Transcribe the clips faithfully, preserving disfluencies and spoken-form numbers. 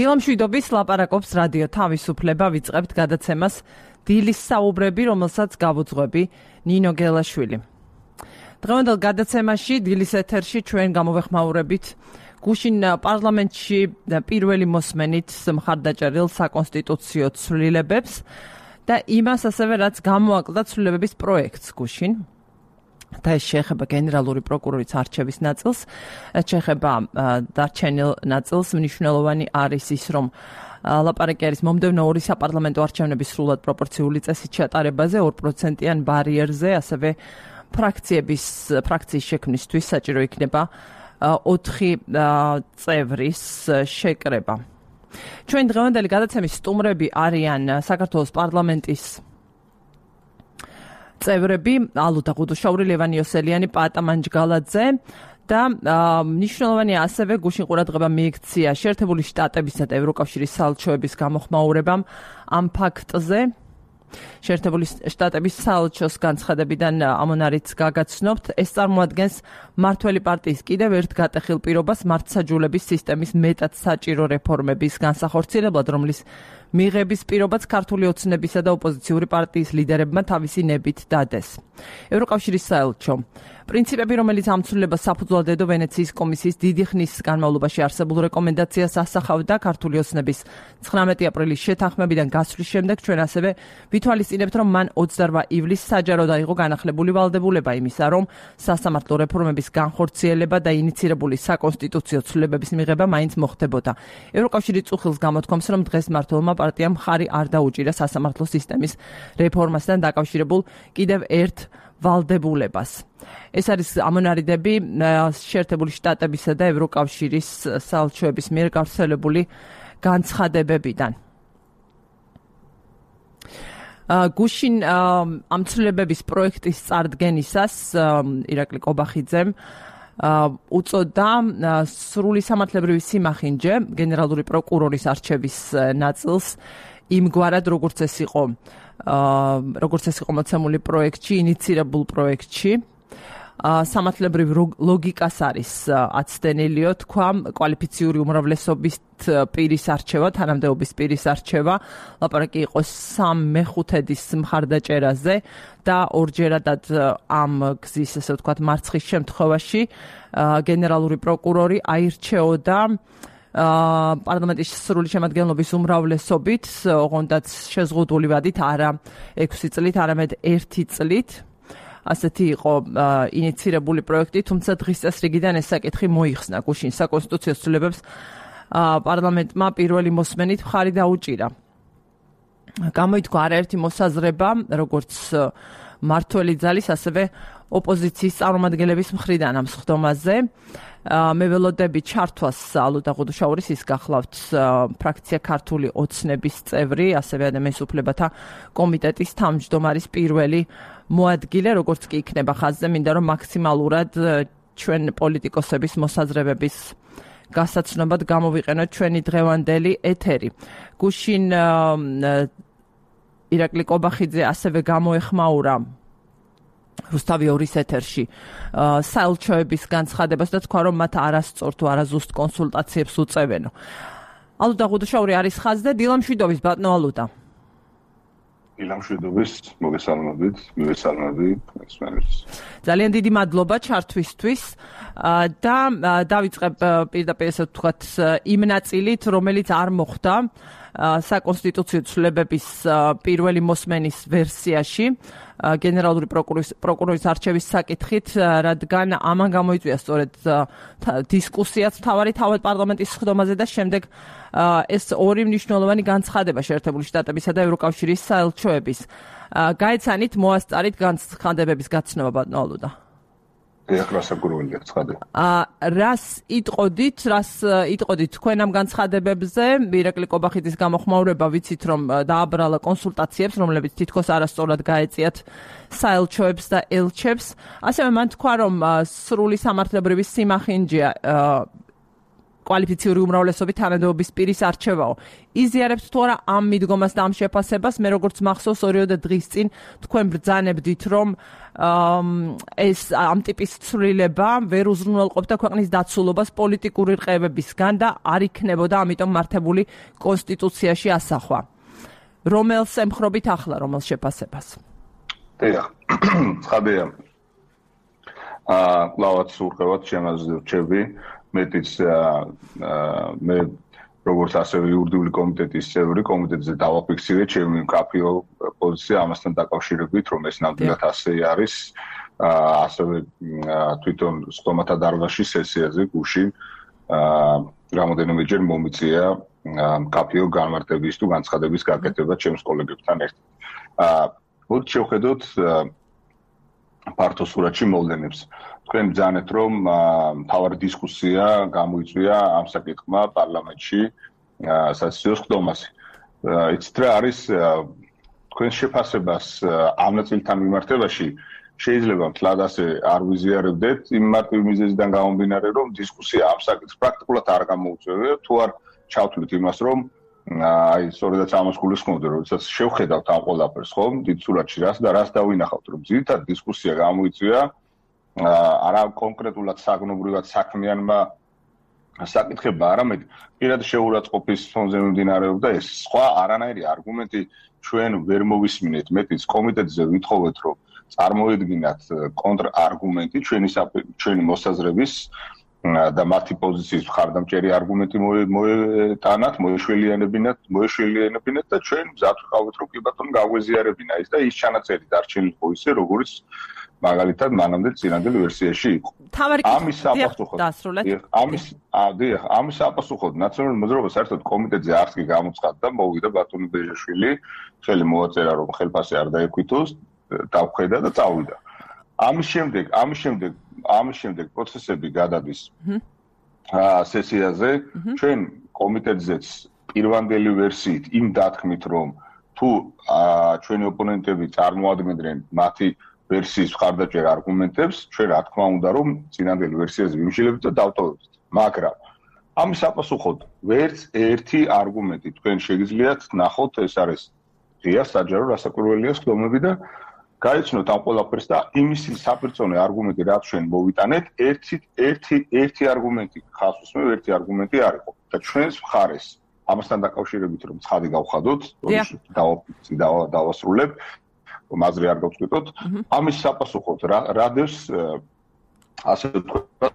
დილამშვიდობის ლაპარაკობს რადიო თავისუფლება, ვიწყებთ გადაცემას დილის საუბრები, რომელსაც გავუძღვები ნინო გელაშვილი. დღევანდელ გადაცემაში დილის ეთერში ჩვენ გამოვეხმაურებით გუშინ პარლამენტში პირველი მოსმენით მხარდაჭერილ საკონსტიტუციო ცვლილებებს და იმას ასევე რაც გამოაკლდა ცვლილებების პროექტს გუშინ. და ეს შეეხება გენერალური პროკურორის არჩევის ნაწილს, შეეხება დარჩენილ ნაწილს, მნიშვნელოვანი არის ის, რომ ლაპარაკი არის მომდევნო ორი საპარლამენტო არჩევნების სრულად პროპორციული წესით ჩატარებაზე, ორ პროცენტიან ბარიერზე, ასევე ფრაქციების ფრაქციის შექმნისთვის საჭირო იქნება ოთხი წევრის შეკრება. ჩვენ დღევანდელი გადაცემის სტუმრები არიან საქართველოს პარლამენტის წევრები ალუდა ღუდუშაური, ლევან იოსელიანი, პაატა მანჯგალაძე და მნიშვნელოვანია ასევე გუშინ ყურადღება მიექცია შეერთებული შტატებისა და ევროკავშირის საელჩოების გამოხმაურებამ ამ ფაქტზე. შეერთებული შტატების საელჩოს განცხადებიდან ამონარიც გაგაცნობთ, ეს წარმოადგენს მმართველი პარტიის კიდევ ერთ გატეხილ პირობას მართლმსაჯულების სისტემის მეტად საჭირო რეფორმების განსახორციელებლად, რომლის მიღების პირობაც ქართული ოცნებისა და ოპოზიციური პარტიის ლიდერებმა თავისი ნებით დადეს. ევროკავშირის საელჩო პრინციპები, რომელიც ამ ცვლილებას საფუძვლად ედო ვენეციის კომისიის დიდი ხნის განმავლობაში არსებულ რეკომენდაციას ასახავდა ქართული ოცნების ცხრამეტი აპრილის შეთანხმებიდან გასვლის შემდეგ, ჩვენ ასევე ვითვალისწინებთ, რომ მან ოცდარვა ივლისს საჯაროდ აიღო განახლებული ვალდებულება იმისა, რომ სასამართლო რეფორმების განხორციელება და ინიცირებული საკონსტიტუციო ცვლილებების მიღება მაინც მოხდებოდა. ევროკავშირი წუხილს გამოთქვამს, რომ დღეს მმართველმა პარტიამ მხარი არ დაუჭირა სასამართლო სისტემის რეფორმასთან დაკავშირებულ კიდევ ერთ ვალდებულებას. ეს არის ამონარიდები შეერთებული შტატებისა და ევროკავშირის საელჩოების მიერ გავრცელებული განცხადებებიდან. გუშინ ამ ცვლილებების პროექტის წარდგენისას ირაკლი კობახიძემ უწოდა სრული სამართლებრივი სიმახინჯე გენერალური პროკურორის არჩევის ნაწილს იმგვარად, როგორც ეს იყო როგორც ეს იყო მოცემული პროექტში, ინიცირებულ პროექტში. სამართლებრივ ლოგიკას არის აცდენილიო თქვა კვალიფიციური უმრავლესობის პირის არჩევა, თანამდებობის პირის არჩევა. ლაპარაკი იყო სამ მეხუთედის მხარდაჭერაზე და ორჯერადად ამ გზის, ესე ვთქვათ, მარცხის შემთხვევაში გენერალური პროკურორი აირჩეოდა პარლამენტის სრული შემადგენლობის უმრავლესობით, ოღონდაც შეზღუდული ვადით, არა ექვსი წლით, არამედ ერთი წლით. ასეთი იყო ინიცირებული პროექტი, თუმცა დღის წესრიგიდან ეს საკითხი მოიხსნა გუშინ საკონსტიტუციო ცვლილებებს პარლამენტმა პირველი მოსმენით მხარი დაუჭირა. გამოითქვა არაერთი მოსაზრება, როგორც მმართველი ძალის, ასევე ოპოზიციის წარმომადგენლების მხრიდან ამ სხდომაზე. მე ველოდები ჩართვას ალუდა ღუდუშაურის, ის გახლავთ ფრაქცია ქართული ოცნების წევრი, ასევე ადამიანის უფლებათა კომიტეტის თავმჯდომარის პირველი მოადგილე, როგორც კი იქნება ხაზზე, მინდა რომ მაქსიმალურად ჩვენ პოლიტიკოსების მოსაზრებების გასაცნობად გამოვიყენოთ ჩვენი დღევანდელი ეთერი. გუშინ ირაკლი კობახიძე ასევე გამოეხმაურა რუსთავი ორის ეთერში საელჩოების განცხადებას და თქვა, რომ მათ არასწორ თუ არაზუსტ კონსულტაციებს უწევენო. ალუდა ღუდუშაური არის ხაზზე, დილამშვიდობის ბატონო ალუდა. დილამშვიდობის, მოგესალმებით, მივესალმები ესმენელს. ძალიან დიდი მადლობა ჩართვისთვის და დავიწყებ პირდაპირ ესე ვთქვათ იმ ნაწილით, რომელიც არ მოხდა საკონსტიტუციო ცვლილებების პირველი მოსმენის ვერსიაში გენერალური პროკურორის არჩევის საკითხით, რადგან ამან გამოიწვია სწორედ დისკუსიაც მთავარი თავად პარლამენტის სხდომაზე და შემდეგ ეს ორი მნიშვნელოვანი განცხადება შეერთებული შტატებისა და ევროკავშირის საელჩოების. გაეცანით, მოასწარით განცხადებების გაცნობა ბატონო ალუდა. ეხლასაკურველია ცხადე. რას იტყოდით, რას იტყოდით თქვენ ამ განცხადებებზე? ირაკლი კობახიძის გამოხმაურება ვიცით, რომ დააბრალა კონსულტაციებს, რომლებიც თითქოს არასწორად გაეწიათ საელჩოებს და ელჩებს. ასევე მან თქვა, რომ სრული სამართლებრივი სიმახინჯეა კვალიფიციური უმრავლესობით თანამდებობის პირის არჩევაო. იზიარებთ თუ არა ამ მიდგომას და ამ შეფასებას? მე როგორც მახსოვს ორიოდე დღის წინ თქვენ ბრძანებდით, რომ ეს ამ ტიპის ცვლილება ვერ უზრუნველყოფდა ქვეყნის დაცულობას პოლიტიკური რყევებისგან და არ იქნებოდა ამიტომ მართებული კონსტიტუციაში ასახვა. რომელს ემხრობით ახლა, რომელ შეფასებას? დიახ, ცხადია. აა, კლავაც ურყევად შემაძლევ რჩები, მეტიც მე როგორც ასევე იურიდიული კომიტეტის წევრი, კომიტეტზე დავაფიქსირე ჩემი მკაფიო პოზიცია ამასთან დაკავშირებით, რომ ეს ნამდვილად ასე არის. ასევე თვითონ სტომათა დარბაზში სესიაზე გუშინ რამოდენიმეჯერ მომიწია მკაფიო განმარტების თუ განცხადების გაკეთება ჩემს კოლეგებთან ერთად. მოდით შევხედოთ ფართო სურათში მოვლენებს. თქვენ ბრძანეთ, რომ მთავარი დისკუსია გამოიწვია ამ საკითხმა პარლამენტში სასიძვო ხდომაზე. იცით რა არის თქვენ შეფასებას ამ ნაწილთან მიმართებაში შეიძლება მთლად ასე არ ვიზიარებდეთ იმ მარტივი მიზეზიდან გამომდინარე, რომ დისკუსია ამ საკითხს პრაქტიკულად არ გამოუწევია, თუ არ ჩავთვლით იმას, რომ აი სწორედაც ამას გულისხმობდი, როდესაც შევხედავთ ამ ყველაფერს, ხომ, დიდ სურათში რას და რას დავინახავთ, რომ ძირითადად დისკუსია გამოიწვია არა კონკრეტულად საგნობრივად საქმიანმა საკითხებმა, არამედ პირად შეურაცხყოფის ფონზე მიმდინარეობდა ეს. სხვა არანაირი არგუმენტი ჩვენ ვერ მოვისმინეთ. მეტიც კომიტეტზე ვითხოვეთ, რომ წარმოედგინათ კონტრარგუმენტი ჩვენი ჩვენი მოსაზრების და მათი პოზიციის მხარდამჭერი არგუმენტი მოეტანათ, მოეშველიანებინათ, მოეშველიანებინათ და ჩვენ მზად ვიყავით, რომ კი ბატონო გაგვეზიარებინა ის და ის ჩანაწერი დარჩენილი იყო ისე, როგორც მაგალითად მანამდე წინანდელ ვერსიაში იყო. ამის საპასუხოდ ამის დიახ, ამის საპასუხოდ ნაციონალური მოძრაობა საერთოდ კომიტეტზე არც კი გამოცხადდა, მოვიდა ბატონი ბეჟაშვილი, ხელი მოაწერა, რომ ხელფასი არ დაეკვითოს, დავხედა და წავიდა. ამის შემდეგ, ამის შემდეგ, ამის შემდეგ პროცესები გადადის სესიაზე, ჩვენ კომიტეტზეც პირვანდელი ვერსიით იმ დათქმით, რომ თუ ჩვენი ოპონენტები წარმოადგენდნენ მათი ვერსიის მხარდაჭერ არგუმენტებს, ჩვენ რა თქმა უნდა, რომ წინანდელ ვერსიაზე ვიმშილებთ და დავტოვებთ. მაგრამ ამის საპასუხოდ ვერც ერთი არგუმენტი თქვენ შეგიძლიათ ნახოთ, ეს არის ღია საჯარო რასაკვირველია ხდომები და გაიცნოთ ამ ყველაფერს და იმის საპირწონე არგუმენტი, რაც ჩვენ მოვიტანეთ, ერთი ერთი ერთი არგუმენტი ხალხს უსმევ, ერთი არგუმენტი არ იყო და ჩვენს მხარეს ამასთან დაკავშირებით რომ ცხადი გავხადოთ, რომ დავასრულებ, მაზრი არ გავწყვიტოთ, ამის საპასუხოდ რადევს ასე ვთქვათ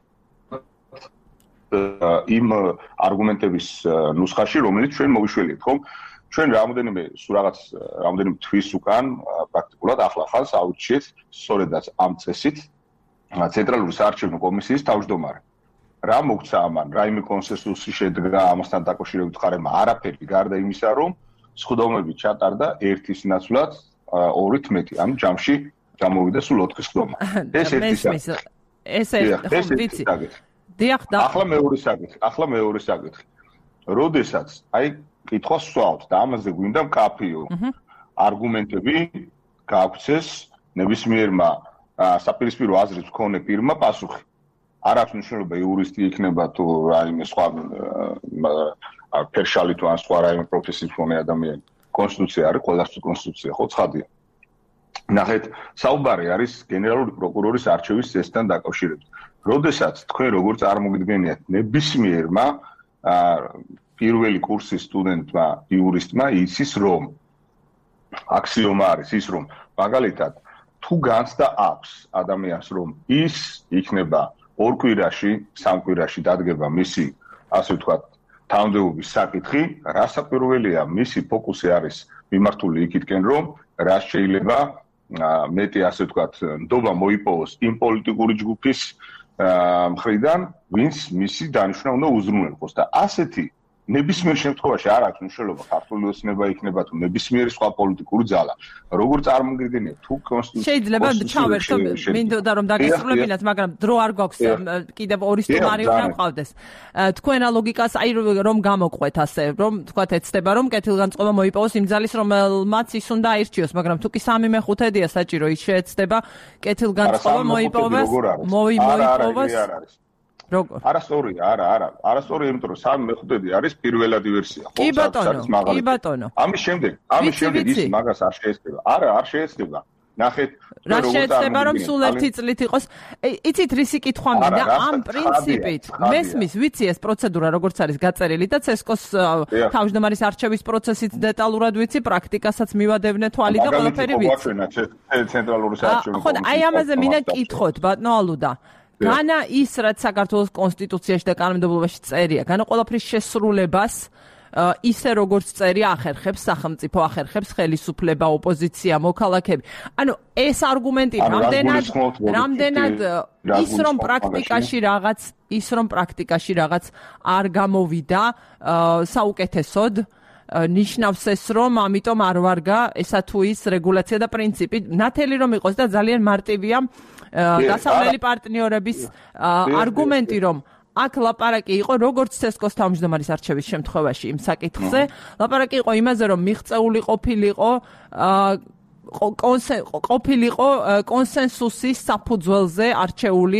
იმ არგუმენტების ნუსხაში, რომელიც ჩვენ მოვიშველიეთ, ხომ? ჩვენ რამოდენიმე სულ რაღაც რამოდენიმე თვის უკან პრაქტიკულად ახლახანს აუჩიეთ სწორედაც ამ წესით ცენტრალური საარჩევნო კომისიის თავმჯდომარე. რა მოგცა ამან, რაიმე კონსენსუსი შედგა ამასთან დაკავშირებით ხარება, არაფერი გარდა იმისა, რომ სხდომები ჩატარდა ერთის ნაცვლად ორით მეტი, ამ ჯამში გამოვიდა სულ ოთხი სხდომა. ეს ერთი საკითხი. ეს ეს ვიცი. დიახ და ახლა მეორე საკითხი, ახლა მეორე საკითხი. როდესაც აი კითხვა სვავთ და ამაზე გვინდა მკაფიო არგუმენტები გაგვცეს ნებისმიერმა საპირისპირო აზრის მქონე პირმა პასუხი. არ აქვს მნიშვნელობა იურისტი იქნება თუ რაიმე სხვა ფერშალი თუ ან სხვა რაიმე პროფესიის მქონე ადამიანი. კონსტიტუცია არის, ყველასთვის კონსტიტუცია, ხო, ცხადია. ნახეთ, საუბარი არის გენერალური პროკურორის არჩევის წესთან დაკავშირებით. როდესაც თქვენ როგორ წარმოგიდგენიათ ნებისმიერმა პირველი კურსის სტუდენტმა, იურისტმა იცის, რომ აქსიომა არის ის, რომ მაგალითად თუ განცდა აქვს ადამიანს, რომ ის იქნება ორ კვირაში, სამ კვირაში დადგება მისი, ასე ვთქვათ, თანამდებობის საკითხი, რასაკვირველია, მისი ფოკუსი არის მიმართული იქითკენ, რომ რა შეიძლება მეტი, ასე ვთქვათ, ნდობა მოიპოვოს იმ პოლიტიკური ჯგუფის მხრიდან, ვინც მისი დანიშვნა უნდა უზრუნველყოს და ასეთი ნებისმიერ შემთხვევაში არ აქვს მნიშვნელობა ქართული ოცნება იქნება თუ ნებისმიერი სხვა პოლიტიკური ძალა. როგორ წარმოგიდგენიათ თუ კონსტიტუცია შეიძლება ჩავერთო, მინდოდა რომ დაგესრულებინათ, მაგრამ დრო არ გვაქვს, კიდევ ორი სტუმარი უნდა მყავდეს. თქვენ რა ლოგიკას აი რომ გამოყვეთ ასე, რომ თქვათ ეცდება რომ კეთილგანწყობა მოიპოვოს იმ ძალის, რომელმაც ის უნდა აირჩიოს, მაგრამ თუ კი სამი მეხუთედია საჭირო, ის შეეცდება კეთილგანწყობა მოიპოვოს, მოიპოვოს. როგორ? არასწორია, არა, არა. არასწორია, იმიტომ რომ სამი მეხუთედი არის პირველადი ვერსია, ხო? კი ბატონო, კი ბატონო. ამის შემდეგ, ამის შემდეგ ის მაგას არ შეეცდება. არა, არ შეეცდება. ნახეთ, რა შეეცდება რომ სულ ერთი წლით იყოს. იცით რისი კითხვა მინდა? ამ პრინციპით მესმის, ვიცი ეს პროცედურა როგორც არის გაწერილი და ცესკოს თავმჯდომარის არჩევის პროცესიც დეტალურად ვიცი, პრაქტიკასაც მივადევნე თვალი და ყველაფერი ვიცი. ცენტრალური საარჩევნო ხო, აი ამაზე მინდა კითხოთ, ბატონო ალუდა. განა ის, რაც საქართველოს კონსტიტუციაში და კანონმდებლობაში წერია, განა ყველაფრის შესრულებას ისე როგორც წერია ახერხებს სახელმწიფო, ახერხებს ხელისუფლება, ოპოზიცია, მოქალაქეები. ანუ ეს არგუმენტი რამდენად რამდენად ის რომ პრაქტიკაში რაღაც ის რომ პრაქტიკაში რაღაც არ გამოვიდა საუკეთესოდ ნიშნავს ეს რომ ამიტომ არ ვარგა ესა თუ ის რეგულაცია და პრინციპი ნათელი რომ იყოს და ძალიან მარტივია დასავლელი პარტნიორების არგუმენტი რომ აქ ლაპარაკი იყო როგორც ცესკოს თავმჯდომარის არჩევის შემთხვევაში იმ საკითხზე ლაპარაკი იყო იმაზე რომ მიღწეული ყოფილიყო ყოფილიყო კონსენსუსის საფუძველზე არჩეული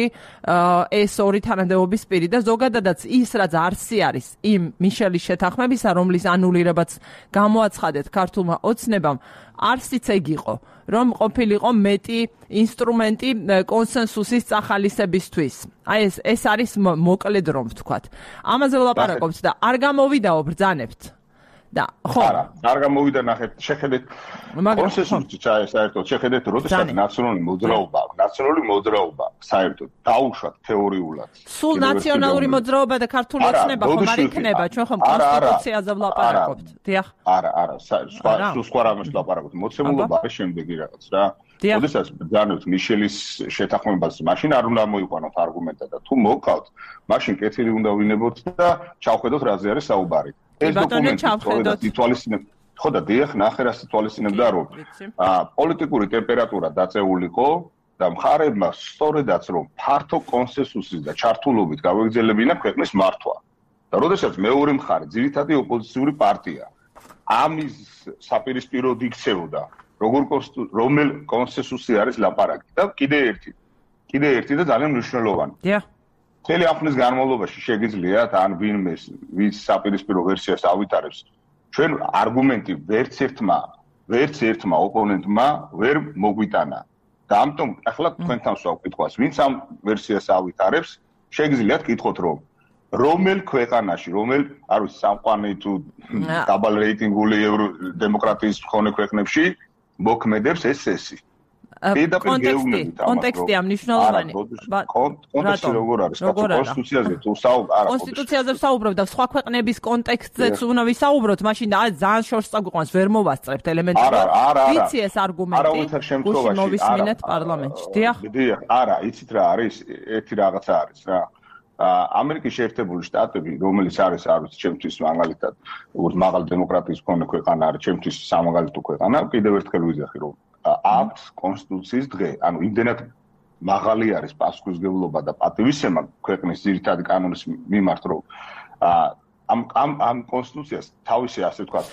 ეს ორი თანამდებობის პირი და ზოგადადაც ის რაც არსი არის იმ მიშელის შეთანხმებისა რომლის ანულირებაც გამოაცხადეთ ქართულმა ოცნებამ არსიც ეგ იყო რომ ყოფილიყო მეტი ინსტრუმენტი კონსენსუსის წახალისებისთვის. აი ეს ეს არის მოკლედ რომ ვთქვათ. ამაზე ვლაპარაკობთ და არ გამოვიდაო ბრძანებთ. და ხო არა, არ გამოვიდა ნახეთ, შეხედეთ კონსენსუსი საერთოდ შეხედეთ, როდესაც ნაციონალური მოძრაობა, ნაციონალური მოძრაობა საერთოდ დაუშვათ თეორიულად. სულ ნაციონალური მოძრაობა და ქართული ოცნება ხომ არ იქნება, ჩვენ ხომ კონსტიტუციაზე ვლაპარაკობთ. დიახ. არა, არა, სხვა სხვა რამეს ვლაპარაკობთ. მოცემულობა არის შემდეგი რაღაც რა. როდესაც ბრძანებთ მიშელის შეთანხმებას, მაშინ არ უნდა მოიყვანოთ არგუმენტად და თუ მოვყავთ, მაშინ კეთილი უნდა ვინებოთ და ჩავხედოთ რაზე არის საუბარი. ეს დოკუმენტი სწორედ ითვალისწინებდა ხო და დიახ ნახე რა ითვალისწინებდა რომ პოლიტიკური ტემპერატურა დაწეულიყო და მხარეებმა სწორედაც რომ ფართო კონსენსუსის და ჩართულობით გავეგრძელებინა ქვეყნის მართვა და როდესაც მეორე მხარე ძირითადი ოპოზიციური პარტია ამის საპირისპიროდ იქცეოდა როგორ რომელ კონსენსუსი არის ლაპარაკი და კიდე ერთი კიდე ერთი და ძალიან მნიშვნელოვანი დიახ მთელი ამ ხნის განმავლობაში შეგიძლიათ ან ვინმეს ვის საპირისპირო ვერსიას ავითარებს ჩვენ არგუმენტი ვერც ერთმა ვერც ერთმა ოპონენტმა ვერ მოგვიტანა და ამიტომ ახლა თქვენთან ვსვავ ვინც ამ ვერსიას ავითარებს შეგიძლიათ კითხოთ რომ რომელ ქვეყანაში რომელ არ ვიცი სამყარო თუ დაბალ რეიტინგული დემოკრატიის მქონე ქვეყნებში მოქმედებს ეს წესი კონტექსტი კონტექსტი ამ მნიშვნელოვანი კონტექსტი როგორ არის კონსტიტუციაზე თუ საუბრობ კონსტიტუციაზე ვსაუბრობ და სხვა ქვეყნების კონტექსტზეც უნდა ვისაუბროთ მაშინ და ძალიან შორს წაგვიყვანს ვერ მოვასწრებთ ელემენტურად ვიცი ეს არგუმენტი გუშინ მოვისმინეთ პარლამენტში დიახ დიახ არა იცით რა არის ერთი რაღაცა არის რა ამერიკის შეერთებული შტატები რომელიც არის არ ვიცი ჩემთვის მაგალითად როგორც მაღალ დემოკრატიის მქონე ქვეყანა არის ჩემთვის სამაგალითო ქვეყანა კიდევ ერთხელ ვიზახი რომ აქვს კონსტიტუციის დღე, ანუ იმდენად მაღალი არის პასუხისმგებლობა და პატივისცემა ქვეყნის ძირითადი კანონის მიმართ, რომ ამ ამ ამ კონსტიტუციას თავისი ასე ვთქვათ,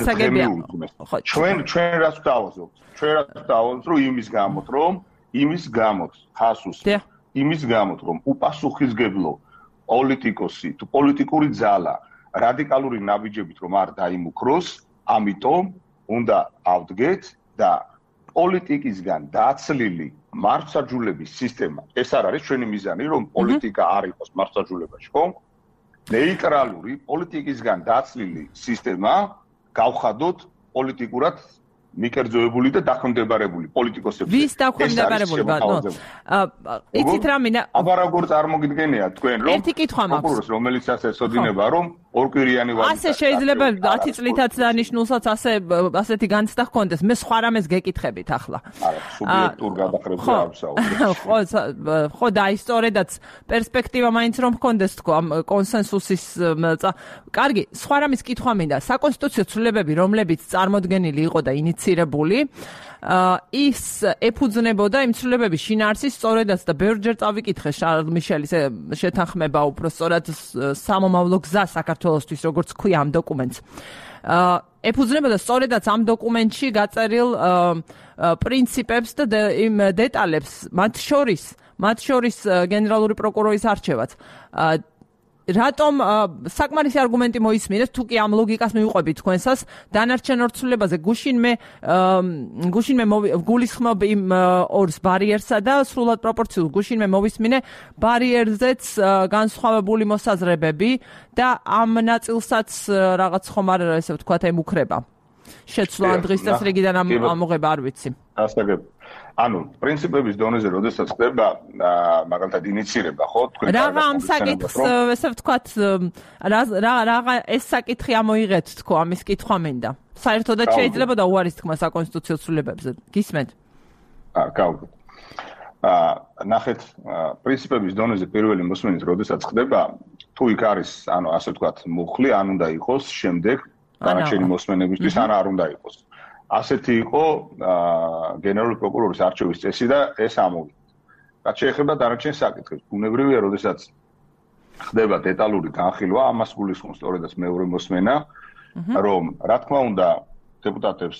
ჩვენ ჩვენ რაც ვთავაზობთ, ჩვენ რაც ვთავაზობთ, რომ იმის გამოთ, რომ იმის გამოთ, ხასუს, იმის გამოთ, რომ უპასუხისმგებლო პოლიტიკოსი თუ პოლიტიკური ძალა რადიკალური ნაბიჯებით რომ არ დაიმუქროს, ამიტომ უნდა ავდგეთ და პოლიტიკისგან დაცლილი მართლმსაჯულების სისტემა ეს არ არის ჩვენი მიზანი რომ პოლიტიკა არ იყოს მართლმსაჯულებაში ხო ნეიტრალური პოლიტიკისგან დაცლილი სისტემა გავხადოთ პოლიტიკურად მიკერძოებული და დაქვემდებარებული პოლიტიკოსები ვის დაქვემდებარებული ბატონო იცით რა მინდა აბა როგორ წარმოგიდგენია თქვენ რომ ერთი კითხვა მაქვს რომელიც ასე ეცოდინება რომ ორკვირიანი ვარ ასე შეიძლება ათი წლითაც დანიშნულსაც ასე ასეთი განცდა ჰქონდეს მე სხვა რამეს გეკითხებით ახლა არა სუბიექტურ გადახრებზე არ ვსაუბრობ ხო ხო და ისტორიადაც პერსპექტივა მაინც რომ ჰქონდეს თქო ამ კონსენსუსის კარგი სხვა რამის კითხვა მინდა საკონსტიტუციო ცვლილებები რომლებიც წარმოდგენილი იყო და ინიცირებული ის ეფუძნებოდა იმ ცვლილებების შინაარსის სწორედაც და ბევრჯერ წავიკითხე შარლ მიშელის შეთანხმება უფრო სწორად სამომავლო გზა საქართველოსთვის როგორც ქვია ამ დოკუმენტს ეფუძნებოდა სწორედაც ამ დოკუმენტში გაწერილ პრინციპებს და იმ დეტალებს მათ შორის მათ შორის გენერალური პროკურორის არჩევაც. რატომ საკმარისი არგუმენტი მოისმინეთ, თუ კი ამ ლოგიკას მივყვებით თქვენსას, დანარჩენ ორცვლილებაზე გუშინმე გუშინმე გულისხმობ იმ ორს ბარიერსა და სრულად პროპორციულ გუშინმე მოვისმინე ბარიერზეც განსხვავებული მოსაზრებები და ამ ნაწილსაც რაღაც ხომ არ ესე ვთქვათ ემუქრება. შეცვლა დღის წესრიგიდან ამ ამოღება არ ვიცი. ასაგებ. ანუ პრინციპების დონეზე როდესაც ხდება მაგალითად ინიცირება, ხო, თქვენ რაღა ამ საკითხს ესე ვთქვათ რაღა ეს საკითხი ამოიღეთ თქო, ამის კითხვა მინდა. საერთოდაც შეიძლება და უარის თქმა საკონსტიტუციო ცვლილებებზე. გისმენთ? აა, გავიგეთ. აა, ნახეთ, პრინციპების დონეზე პირველი მოსმენით როდესაც ხდება, თუ იქ არის, ანუ ასე ვთქვათ, მუხლი, ან უნდა იყოს შემდეგ დანარჩენი მოსმენებისთვის, ან არ უნდა იყოს. ასეთი იყო გენერალური პროკურორის არჩევის წესი და ეს ამოვიდა. რაც შეეხება დანარჩენ საკითხებს, ბუნებრივია, როდესაც ხდება დეტალური განხილვა, ამას გულისხმობს სწორედაც მეორე მოსმენა, რომ რა თქმა უნდა დეპუტატებს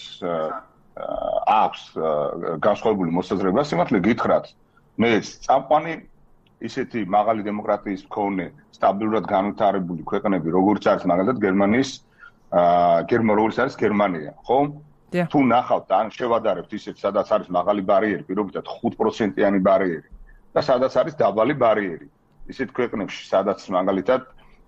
აქვს განსხვავებული მოსაზრება, სიმართლე გითხრათ, მეც წამყვანი ისეთი მაღალი დემოკრატიის მქონე, სტაბილურად განვითარებული ქვეყნები, როგორც არის მაგალითად გერმანიის გერმანიის არის გერმანია, ხო? თუ ნახავთ ან შევადარებთ ისეთ, სადაც არის მაღალი ბარიერი, პირობითად ხუთ პროცენტიანი ბარიერი და სადაც არის დაბალი ბარიერი. ისეთ ქვეყნებში, სადაც მაგალითად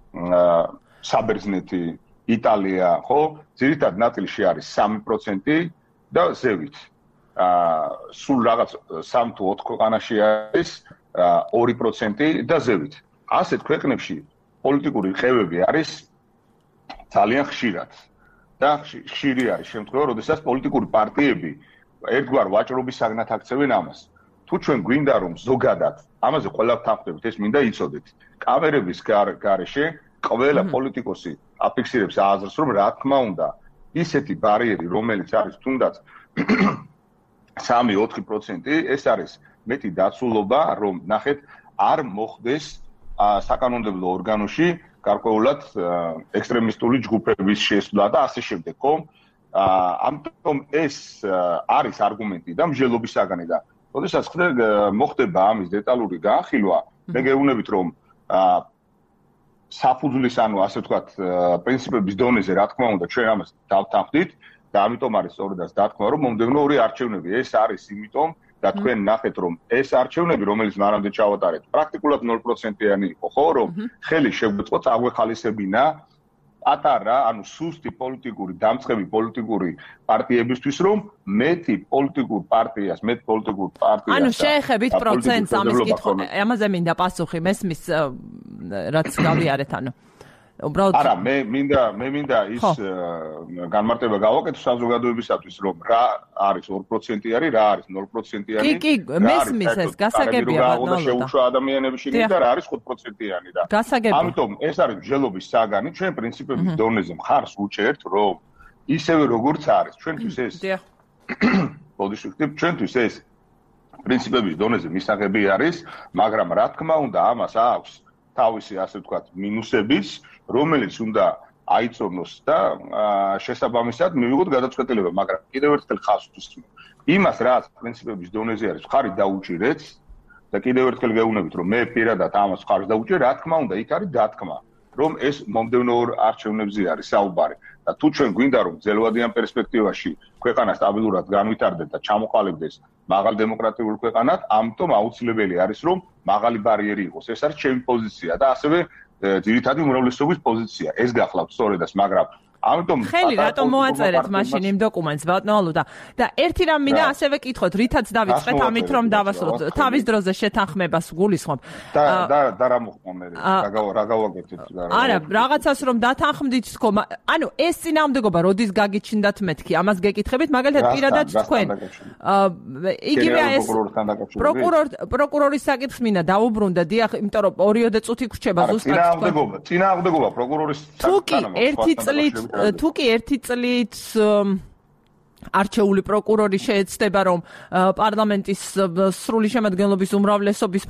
საბერძნეთი, იტალია, ხო, ძირითად ნაწილში არის სამი პროცენტი და ზევით. აა სულ რაღაც სამი თუ ოთხ ქვეყანაში არის ორი პროცენტი და ზევით. ასეთ ქვეყნებში პოლიტიკური ყევები არის ძალიან ხშირად. და ხშირი არის შემთხვევა, როდესაც პოლიტიკური პარტიები ერთგვარ ვაჭრობის საგნად აქცევენ ამას. თუ ჩვენ გვინდა რომ ზოგადად ამაზე ყველა თანხმდებით, ეს მინდა იცოდეთ. კამერების გარეშე ყველა პოლიტიკოსი აფიქსირებს აზრს, რომ რა თქმა უნდა, ისეთი ბარიერი, რომელიც არის თუნდაც სამი ოთხი პროცენტი, ეს არის მეტი დაცულობა, რომ ნახეთ, არ მოხდეს საკანონმდებლო ორგანოში გარკვეულად ექსტრემისტული ჯგუფების შესვლა და ასე შემდეგ, ხო? ამიტომ ეს არის არგუმენტი და მსჯელობის საგანი და როდესაც მოხდება ამის დეტალური განხილვა, მე გეუბნებით, რომ საფუძვლის, ანუ ასე ვთქვათ, პრინციპების დონეზე, რა თქმა უნდა, ჩვენ ამას დავთანხმდით და ამიტომ არის სწორედაც დათქმა, რომ მომდევნო ორი არჩევნები ეს არის იმიტომ და თქვენ ნახეთ, რომ ეს არჩევნები, რომელიც მანამდე ჩავატარეთ, პრაქტიკულად ნულ პროცენტიანი იყო, ხო, რომ ხელი შეგვეწყო წაგვეხალისებინა პატარა, ანუ სუსტი პოლიტიკური, დამწყები პოლიტიკური პარტიებისთვის, რომ მეტი პოლიტიკურ პარტიას, მეტ პოლიტიკურ პარტიას. ანუ შეეხებით პროცენტს ამის კითხვა, ამაზე მინდა პასუხი, მესმის რაც გავიარეთ, ანუ უბრალოდ არა, მე მინდა მე მინდა ის განმარტება გავაკეთო საზოგადოებისათვის, რომ რა არის ორი პროცენტი არის, რა არის ნულ პროცენტიანი. კი, კი, მესმის ეს გასაგებია ბატონო. და შეუშვა ადამიანების შიგნით და რა არის ხუთ პროცენტიანი და. გასაგებია. ამიტომ ეს არის მსჯელობის საგანი, ჩვენ პრინციპების დონეზე მხარს უჭერთ, რომ ისევე როგორც არის, ჩვენთვის ეს ბოდიშიფტი, ჩვენთვის ეს პრინციპების დონეზე მისაღები არის, მაგრამ რა თქმა უნდა, ამას აქვს თავისი, ასე ვთქვათ, მინუსებიც, რომელიც უნდა აიწონოს და შესაბამისად მივიღოთ გადაწყვეტილება, მაგრამ კიდევ ერთხელ ხაზს ვუსმენ. იმას, რაც პრინციპების დონეზე არის, ხარი დაუჭირეთ და კიდევ ერთხელ გეუბნებით, რომ მე პირადად ამას ხარს დაუჭირე, რა თქმა უნდა, იქ არის დათქმა, რომ ეს მომდევნო ორ არჩევნებზე არის საუბარი. და თუ ჩვენ გვინდა რომ ძელვადიან პერსპექტივაში ქვეყანა სტაბილურად განვითარდეს და ჩამოყალიბდეს მაღალ დემოკრატიულ ქვეყანად, ამიტომ აუცილებელი არის რომ მაღალი ბარიერი იყოს. ეს არის ჩემი პოზიცია და ასევე ძირითადი უმრავლესობის პოზიცია. ეს გახლავთ სწორედაც, მაგრამ ამიტომ ხელი რატომ მოაწერეთ მაშინ იმ დოკუმენტს ბატონო ალუდა და ერთი რამ მინდა ასევე კითხოთ, რითაც დავიწყეთ ამით რომ დავასრულოთ თავის დროზე შეთანხმებას გულისხმობ და და და რა მოხდა მე რა გავაკეთეთ არა რაღაცას რომ დათანხმდით თქო ანუ ეს წინააღმდეგობა როდის გაგიჩნდათ მეთქი ამას გეკითხებით მაგალითად პირადად თქვენ იგივე ეს პროკურორ პროკურორის საკითხს მინდა დაუბრუნდა დიახ იმიტომ რომ ორიოდე წუთი გრჩება ზუსტად წინააღმდეგობა წინააღმდეგობა პროკურორის საკითხთან ერთი წლით თუ კი ერთი წლით არჩეული პროკურორი შეეცდება რომ პარლამენტის სრული შემადგენლობის უმრავლესობის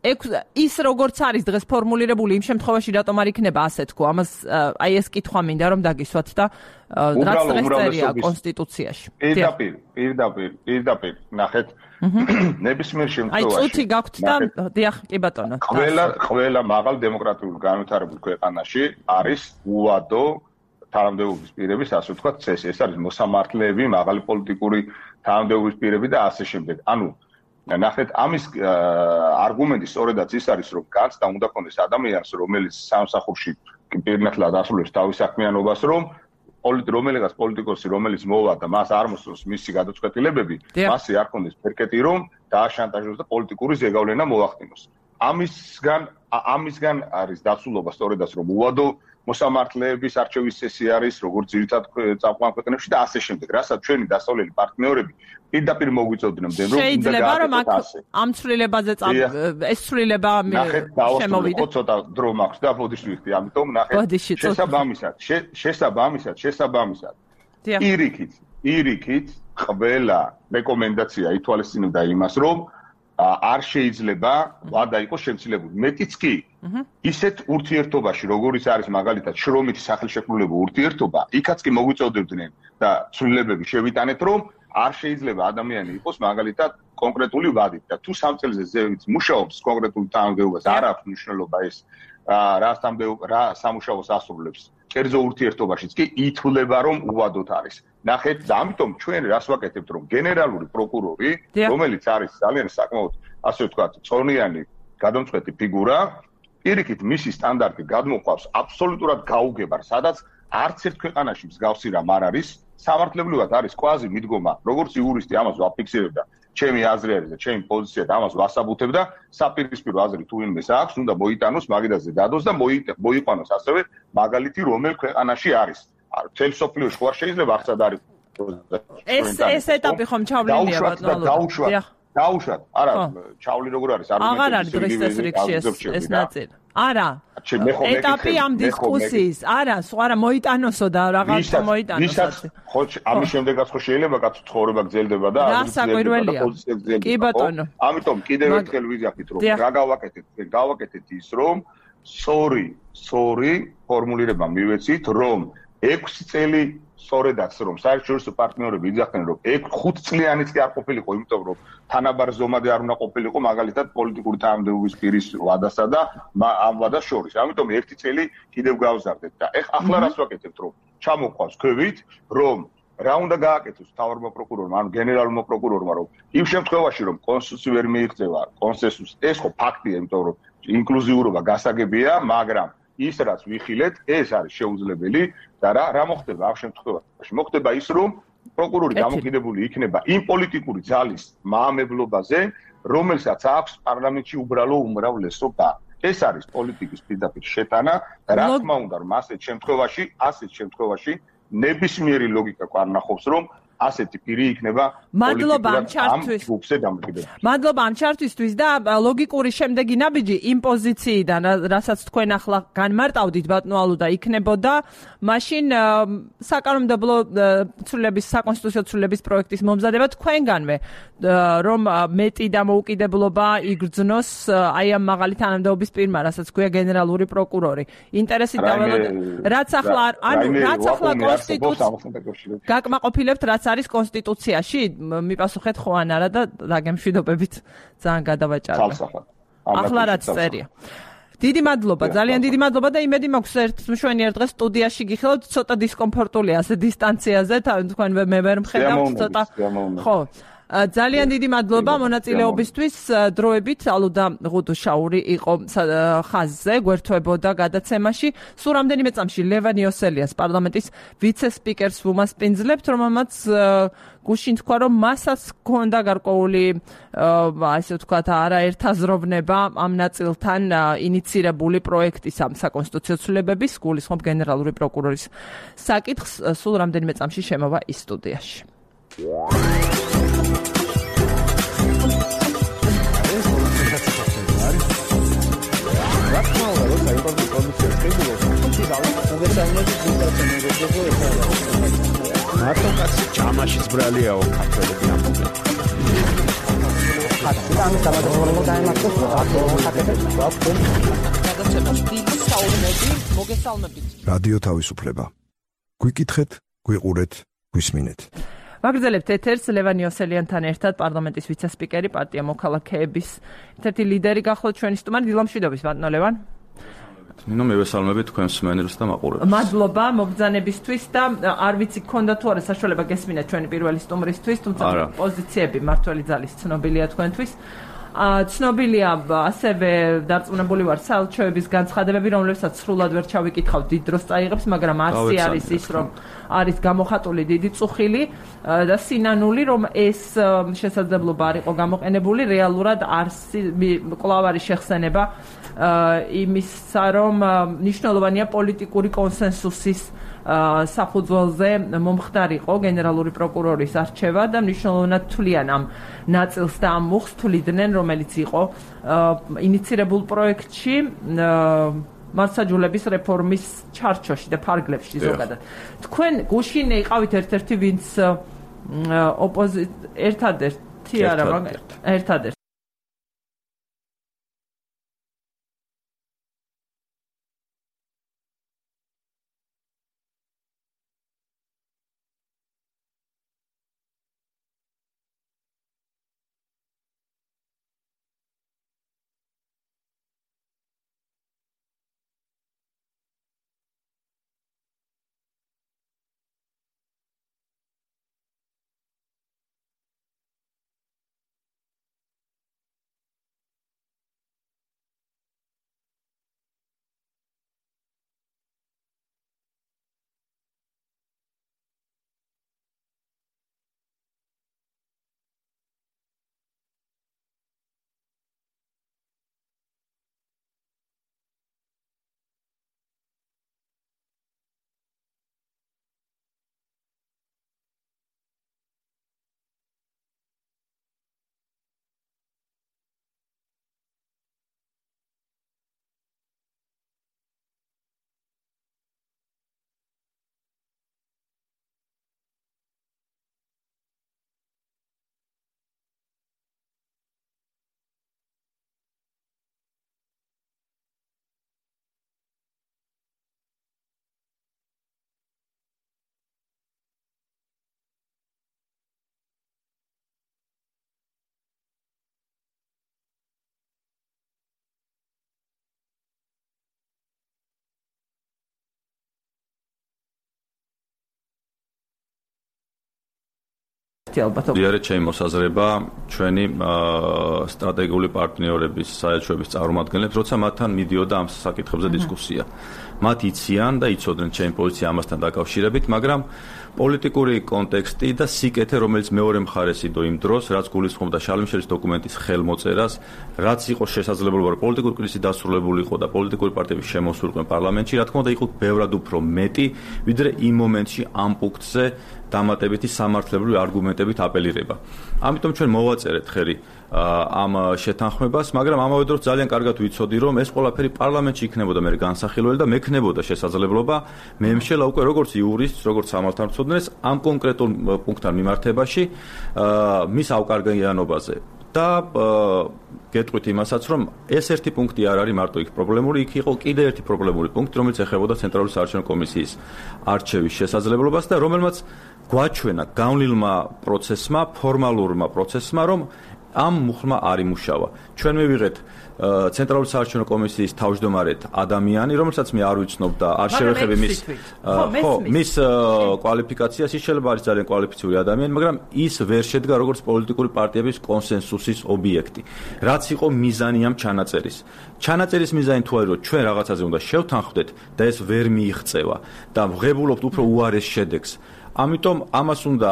ის როგორც არის დღეს ფორმულირებული, იმ შემთხვევაში რატომ არ იქნება ასე თქვა? ამას აი ეს კითხვა მინდა რომ დაგისვათ და რაც დღეს წერია კონსტიტუციაში. პირდაპირ, პირდაპირ, პირდაპირ, ნახეთ. ნებისმიერ შემთხვევაში. აი წუთი გაქვთ და დიახ, კი ბატონო. ყველა ყველა მაღალ დემოკრატიულ განვითარებულ ქვეყანაში არის უადო თანამდებობის პირების, ასე ვთქვათ, წესი. ეს არის მოსამართლეები, მაღალი პოლიტიკური თანამდებობის პირები და ასე შემდეგ. ანუ ნახეთ, ამის არგუმენტი სწორედაც ის არის, რომ განცდა უნდა ქონდეს ადამიანს, რომელიც სამსახურში პირნათლად ასრულებს თავის საქმიანობას, რომ რომელიღაც პოლიტიკოსი, რომელიც მოვა და მას არ მოსწონს მისი გადაწყვეტილებები, მასზე არ ქონდეს ფერკეტი, რომ დააშანტაჟოს და პოლიტიკური ზეგავლენა მოახდინოს. ამისგან ამისგან არის დაცულობა სწორედაც, რომ უადო მოსამართლეების არჩევის წესი არის, როგორც ძირითად წამყვან ქვეყნებში და ასე შემდეგ. რასაც ჩვენი დასავლელი პარტნიორები პირდაპირ მოგვიწოდებდნენ, რომ შეიძლება რომ ამ ცვლილებაზე ეს ცვლილება შემოვიდა. ხო, ცოტა დრო მაქვს და ბოდიში ვიხდი, ამიტომ ნახეთ, შესაბამისად, შესაბამისად, შესაბამისად. ირიქით, ირიქით ყველა რეკომენდაცია ითვალისწინებდა იმას, რომ არ შეიძლება ვადა იყოს შემცირებული. მეტიც კი ისეთ ურთიერთობაში, როგორიც არის მაგალითად შრომითი სახელშეკრულებო ურთიერთობა, იქაც კი მოგვიწოდებდნენ და ცვლილებები შევიტანეთ, რომ არ შეიძლება ადამიანი იყოს მაგალითად კონკრეტული ვადით და თუ სამ წელზე ზევით მუშაობს კონკრეტულ თანამდებობას, არ აქვს მნიშვნელობა ეს რა თანამდებობა რა სამუშაოს ასრულებს. კერძო ურთიერთობაშიც კი ითვლება, რომ უვადოთ არის. ნახეთ, და ამიტომ ჩვენ რას ვაკეთებთ, რომ გენერალური პროკურორი, რომელიც არის ძალიან საკმაოდ, ასე ვთქვათ, წონიანი გადამწყვეტი ფიგურა, პირიქით მისი სტანდარტი გადმოყვავს აბსოლუტურად გაუგებარ, სადაც არც ერთ ქვეყანაში მსგავსი რამ არ არის, სამართლებრივად არის კვაზი მიდგომა, როგორც იურისტი ამას ვაფიქსირებდა. ჩემი აზრი არის და ჩემი პოზიცია და ამას ვასაბუთებ და საპირისპირო აზრი თუ ვინმეს აქვს, უნდა მოიტანოს მაგიდაზე დადოს და მოიყვანოს ასევე მაგალითი რომელ ქვეყანაში არის. მთელ სოფლიოში ხო არ შეიძლება აღსად არის. ეს ეს ეტაპი ხომ ჩავლილია ბატონო. დაუშვათ. დაუშვათ. არა, ჩავლი როგორ არის? არ აღარ არის დღეს ეს რიქსი ეს ნაწილი. არა. ეტაპი ამ დისკუსიის. არა, სხვა რა მოიტანოსო და რაღაცა მოიტანოს. ხო, ამის შემდეგაც ხო შეიძლება კაცო ცხოვრება გრძელდება და პოზიცია გრძელდება. კი ბატონო. ამიტომ კიდევ ერთხელ ვიზახით, რომ რა გავაკეთეთ? გავაკეთეთ ის, რომ sorry, sorry ფორმულირება მივეცით, რომ ექვსი წელი სწორედაც რომ საერთაშორისო პარტნიორები იძახდნენ, რომ ხუთ წლიანიც კი არ ყოფილიყო, იმიტომ რომ თანაბარ ზომადე არ უნდა ყოფილიყო მაგალითად პოლიტიკური თანამდებობის პირის ვადასა და ამ ვადას შორის. ამიტომ ერთი წელი კიდევ გავზარდეთ და ახლა რას ვაკეთებთ, რომ ჩამოყვავს ქვევით, რომ რა უნდა გააკეთოს მთავარმა პროკურორმა, ანუ გენერალურმა პროკურორმა, რომ იმ შემთხვევაში რომ კონსტიტუცია ვერ მიიღწევა კონსენსუსს, ეს ხო ფაქტია, იმიტომ რომ ინკლუზიურობა გასაგებია, მაგრამ ის რაც ვიხილეთ, ეს არის შეუძლებელი და რა რა მოხდება ამ შემთხვევაში? მოხდება ის, რომ პროკურორი დამოკიდებული იქნება იმ პოლიტიკური ძალის მაამებლობაზე, რომელსაც აქვს პარლამენტში უბრალო უმრავლესობა. ეს არის პოლიტიკის პირდაპირ შეტანა და რა თქმა უნდა, რომ ასეთ შემთხვევაში, ასეთ შემთხვევაში ნებისმიერი ლოგიკა კარნახობს, რომ ასეთი პირი იქნება მადლობა ამ ჩარტვის. მადლობა ამ ჩარტვისთვის და ლოგიკური შემდეგი ნაბიჯი იმ პოზიციიდან, რასაც თქვენ ახლა განმარტავდით ბატონო ალუდა, იქნებოდა მაშინ საკანონმდებლო ცვლილების საკონსტიტუციო ცვლილების პროექტის მომზადება თქვენგანვე, რომ მეტი დამოუკიდებლობა იგრძნოს აი ამ მაღალი თანამდებობის პირმა, რასაც ქვია გენერალური პროკურორი. ინტერესით დაველოდე, რაც ახლა ანუ რაც ახლა კონსტიტუცია გაკმაყოფილებთ, რაც არის კონსტიტუციაში, მიპასუხეთ ხო ან არა და დაგემშვიდობებით ძალიან გადავაჭარბე. ახლა რაც წერია. დიდი მადლობა, ძალიან დიდი მადლობა და იმედი მაქვს ერთ მშვენიერ დღეს სტუდიაში გიხილავთ, ცოტა დისკომფორტულია ასე დისტანციაზე, თქვენ მე ვერ მხედავთ ცოტა. ხო. ძალიან დიდი მადლობა მონაწილეობისთვის. დროებით ალუდა ღუდუშაური იყო ხაზზე, გვერდთვებოდა გადაცემაში. სულ რამდენიმე წამში ლევან იოსელიას პარლამენტის ვიცე-სპიკერს ვუმასპინძლებთ, რომელმაც გუშინ თქვა, რომ მასაც ჰქონდა გარკვეული, ასე ვთქვათ, არაერთაზროვნება ამ ნაწილთან ინიცირებული პროექტის ამ საკონსტიტუციო ცვლილებების, გულისხმობ გენერალური პროკურორის საკითხს. სულ რამდენიმე წამში შემოვა ის სტუდიაში. მარტო კაცი ჩამაშიც ბრალიაო ქართველები ამბობენ. ხარჯი და ამის დამადასტურებლად დაემართოს აკეთებს გვაქვს გადაცემას დიდი საუბნები მოგესალმებით. რადიო თავისუფლება. გვიკითხეთ, გვიყურეთ, გვისმინეთ. ვაგრძელებთ ეთერს ლევან იოსელიანთან ერთად პარლამენტის ვიცე-სპიკერი, პარტია მოქალაქეების ერთ-ერთი ლიდერი გახლავთ ჩვენი სტუმარი. დილამშვიდობის ბატონო ლევან. ნინო მივესალმებით თქვენს მსმენელს და მაყურებელს. მადლობა მობრძანებისთვის და არ ვიცი გქონდა თუ არა საშუალება გესმინათ ჩვენი პირველი სტუმრისთვის, თუმცა პოზიციები მართველი ძალის ცნობილია თქვენთვის. ცნობილია ასევე დარწმუნებული ვარ საელჩოების განცხადებები, რომლებსაც სრულად ვერ ჩავიკითხავთ დიდ დროს წაიღებს, მაგრამ არსი არის ის, რომ არის გამოხატული დიდი წუხილი და სინანული, რომ ეს შესაძლებლობა არ იყო გამოყენებული, რეალურად არსი კვლავ არის შეხსენება იმისა, რომ მნიშვნელოვანია პოლიტიკური კონსენსუსის საფუძველზე მომხდარიყო გენერალური პროკურორის არჩევა და მნიშვნელოვნად თვლიან ამ ნაწილს და ამ მუხს თვლიდნენ, რომელიც იყო ინიცირებულ პროექტში მართლმსაჯულების რეფორმის ჩარჩოში და ფარგლებში ზოგადად. თქვენ გუშინ იყავით ერთ-ერთი, ვინც ოპოზი ერთადერთი არა, მაგრამ ერთადერთი იარეთ ჩემი მოსაზრება ჩვენი სტრატეგიული პარტნიორების საელჩოების წარმომადგენლებს, როცა მათთან მიდიოდა ამ საკითხებზე დისკუსია. მათ იციან და იცოდნენ ჩემი პოზიცია ამასთან დაკავშირებით, მაგრამ პოლიტიკური კონტექსტი და სიკეთე, რომელიც მეორე მხარეს იდო იმ დროს, რაც გულისხმობდა შალიმშელის დოკუმენტის ხელმოწერას, რაც იყო შესაძლებლობა, რომ პოლიტიკური კრიზისი დასრულებული იყო და პოლიტიკური პარტიების შემოსულიყვნენ პარლამენტში, რა თქმა უნდა, იყო ბევრად უფრო მეტი, ვიდრე იმ მომენტში ამ პუნქტზე დამატებითი სამართლებრივი არგუმენტებით აპელირება. ამიტომ ჩვენ მოვაწერეთ ხერი ამ შეთანხმებას, მაგრამ ამავე დროს ძალიან კარგად ვიცოდი, რომ ეს ყველაფერი პარლამენტში იქნებოდა მე განსახილველი და მექნებოდა შესაძლებლობა მემშელა უკვე როგორც იურისტს, როგორც სამართალმცოდნეს ამ კონკრეტულ პუნქტთან მიმართებაში მის ავკარგიანობაზე და გეტყვით იმასაც, რომ ეს ერთი პუნქტი არ არის მარტო იქ პრობლემური, იქ იყო კიდე ერთი პრობლემური პუნქტი, რომელიც ეხებოდა ცენტრალური საარჩევნო კომისიის არჩევის შესაძლებლობას და რომელმაც გვაჩვენა გავლილმა პროცესმა, ფორმალურმა პროცესმა, რომ ამ მუხლმა არ იმუშავა. ჩვენ მივიღეთ ცენტრალური საარჩევნო კომისიის თავმჯდომარედ ადამიანი, რომელსაც მე არ ვიცნობ და არ შევეხები მის ხო, მის კვალიფიკაციას, ის შეიძლება არის ძალიან კვალიფიციური ადამიანი, მაგრამ ის ვერ შედგა როგორც პოლიტიკური პარტიების კონსენსუსის ობიექტი. რაც იყო მიზანი ამ ჩანაწერის. ჩანაწერის მიზანი თუ არის, რომ ჩვენ რაღაცაზე უნდა შევთანხმდეთ და ეს ვერ მიიღწევა და ვღებულობთ უფრო უარეს შედეგს. ამიტომ ამას უნდა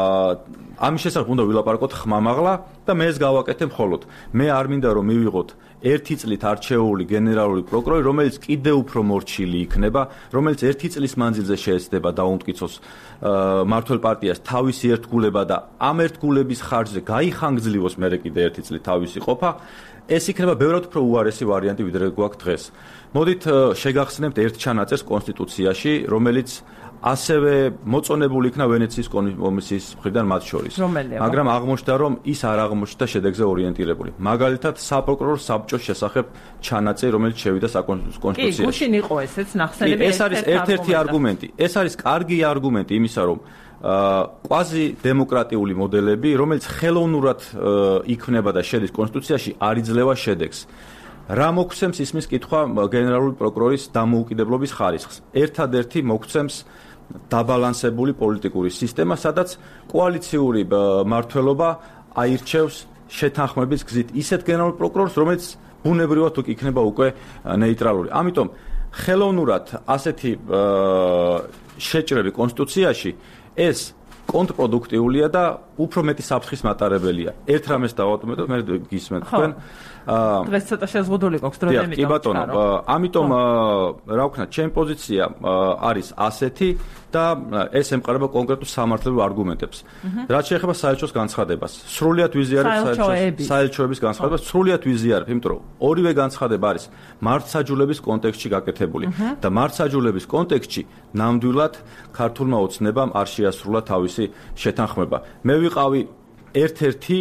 ამის შესახებ უნდა ვილაპარაკოთ ხმამაღლა და მე ეს გავაკეთე მხოლოდ. მე არ მინდა რომ მივიღოთ ერთი წლით არჩეული გენერალური პროკურორი, რომელიც კიდევ უფრო მორჩილი იქნება, რომელიც ერთი წლის მანძილზე შეეცდება დაუმტკიცოს მართველ პარტიას თავისი ერთგულება და ამ ერთგულების ხარჯზე გაიხანგრძლივოს მერე კიდე ერთი წლით თავისი ყოფა. ეს იქნება ბევრად უფრო უარესი ვარიანტი, ვიდრე გვაქვს დღეს. მოდით შეგახსნებთ ერთ ჩანაწერს კონსტიტუციაში, რომელიც ასევე მოწონებული იქნა ვენეციის კომისიის მხრიდან მათ შორის. მაგრამ აღმოჩნდა, რომ ის არ აღმოჩნდა შედეგზე ორიენტირებული. მაგალითად, საპროკურორო საბჭოს შესახებ ჩანაწერი, რომელიც შევიდა საკონსტიტუციაში. კი, გუშინ იყო ესეც ნახსენები. ეს არის ერთ-ერთი არგუმენტი. ეს არის კარგი არგუმენტი იმისა, რომ კვაზი დემოკრატიული მოდელები, რომელიც ხელოვნურად იქმნება და შედის კონსტიტუციაში, არ იძლევა შედეგს. რა მოგვცემს ისმის კითხვა გენერალური პროკურორის დამოუკიდებლობის ხარისხს. ერთადერთი მოგვცემს დაბალანსებული პოლიტიკური სისტემა, სადაც კოალიციური მმართველობა აირჩევს შეთანხმების გზით ისეთ გენერალურ პროკურორს, რომელიც ბუნებრივად იქნება უკვე ნეიტრალური. ამიტომ ხელოვნურად ასეთი შეჭრები კონსტიტუციაში ეს კონტრპროდუქტიულია და უფრო მეტი საფრთხის მატარებელია. ერთ რამეს დავატოვებ, მე გისმენთ თქვენ. დღეს ცოტა შეზღუდული გვაქვს დრო და კი ბატონო, ამიტომ რა ვქნა, ჩემი პოზიცია არის ასეთი და ეს ემყარება კონკრეტულ სამართლებრივ არგუმენტებს. რაც შეეხება საელჩოს განცხადებას, სრულიად ვიზიარებ საელჩოების განცხადებას, სრულიად ვიზიარებ, იმიტომ რომ ორივე განცხადება არის მართლმსაჯულების კონტექსტში გაკეთებული და მართლმსაჯულების კონტექსტში ნამდვილად ქართულმა ოცნებამ არ შეასრულა თავისი შეთანხმება. მე ვიყავი ერთ-ერთი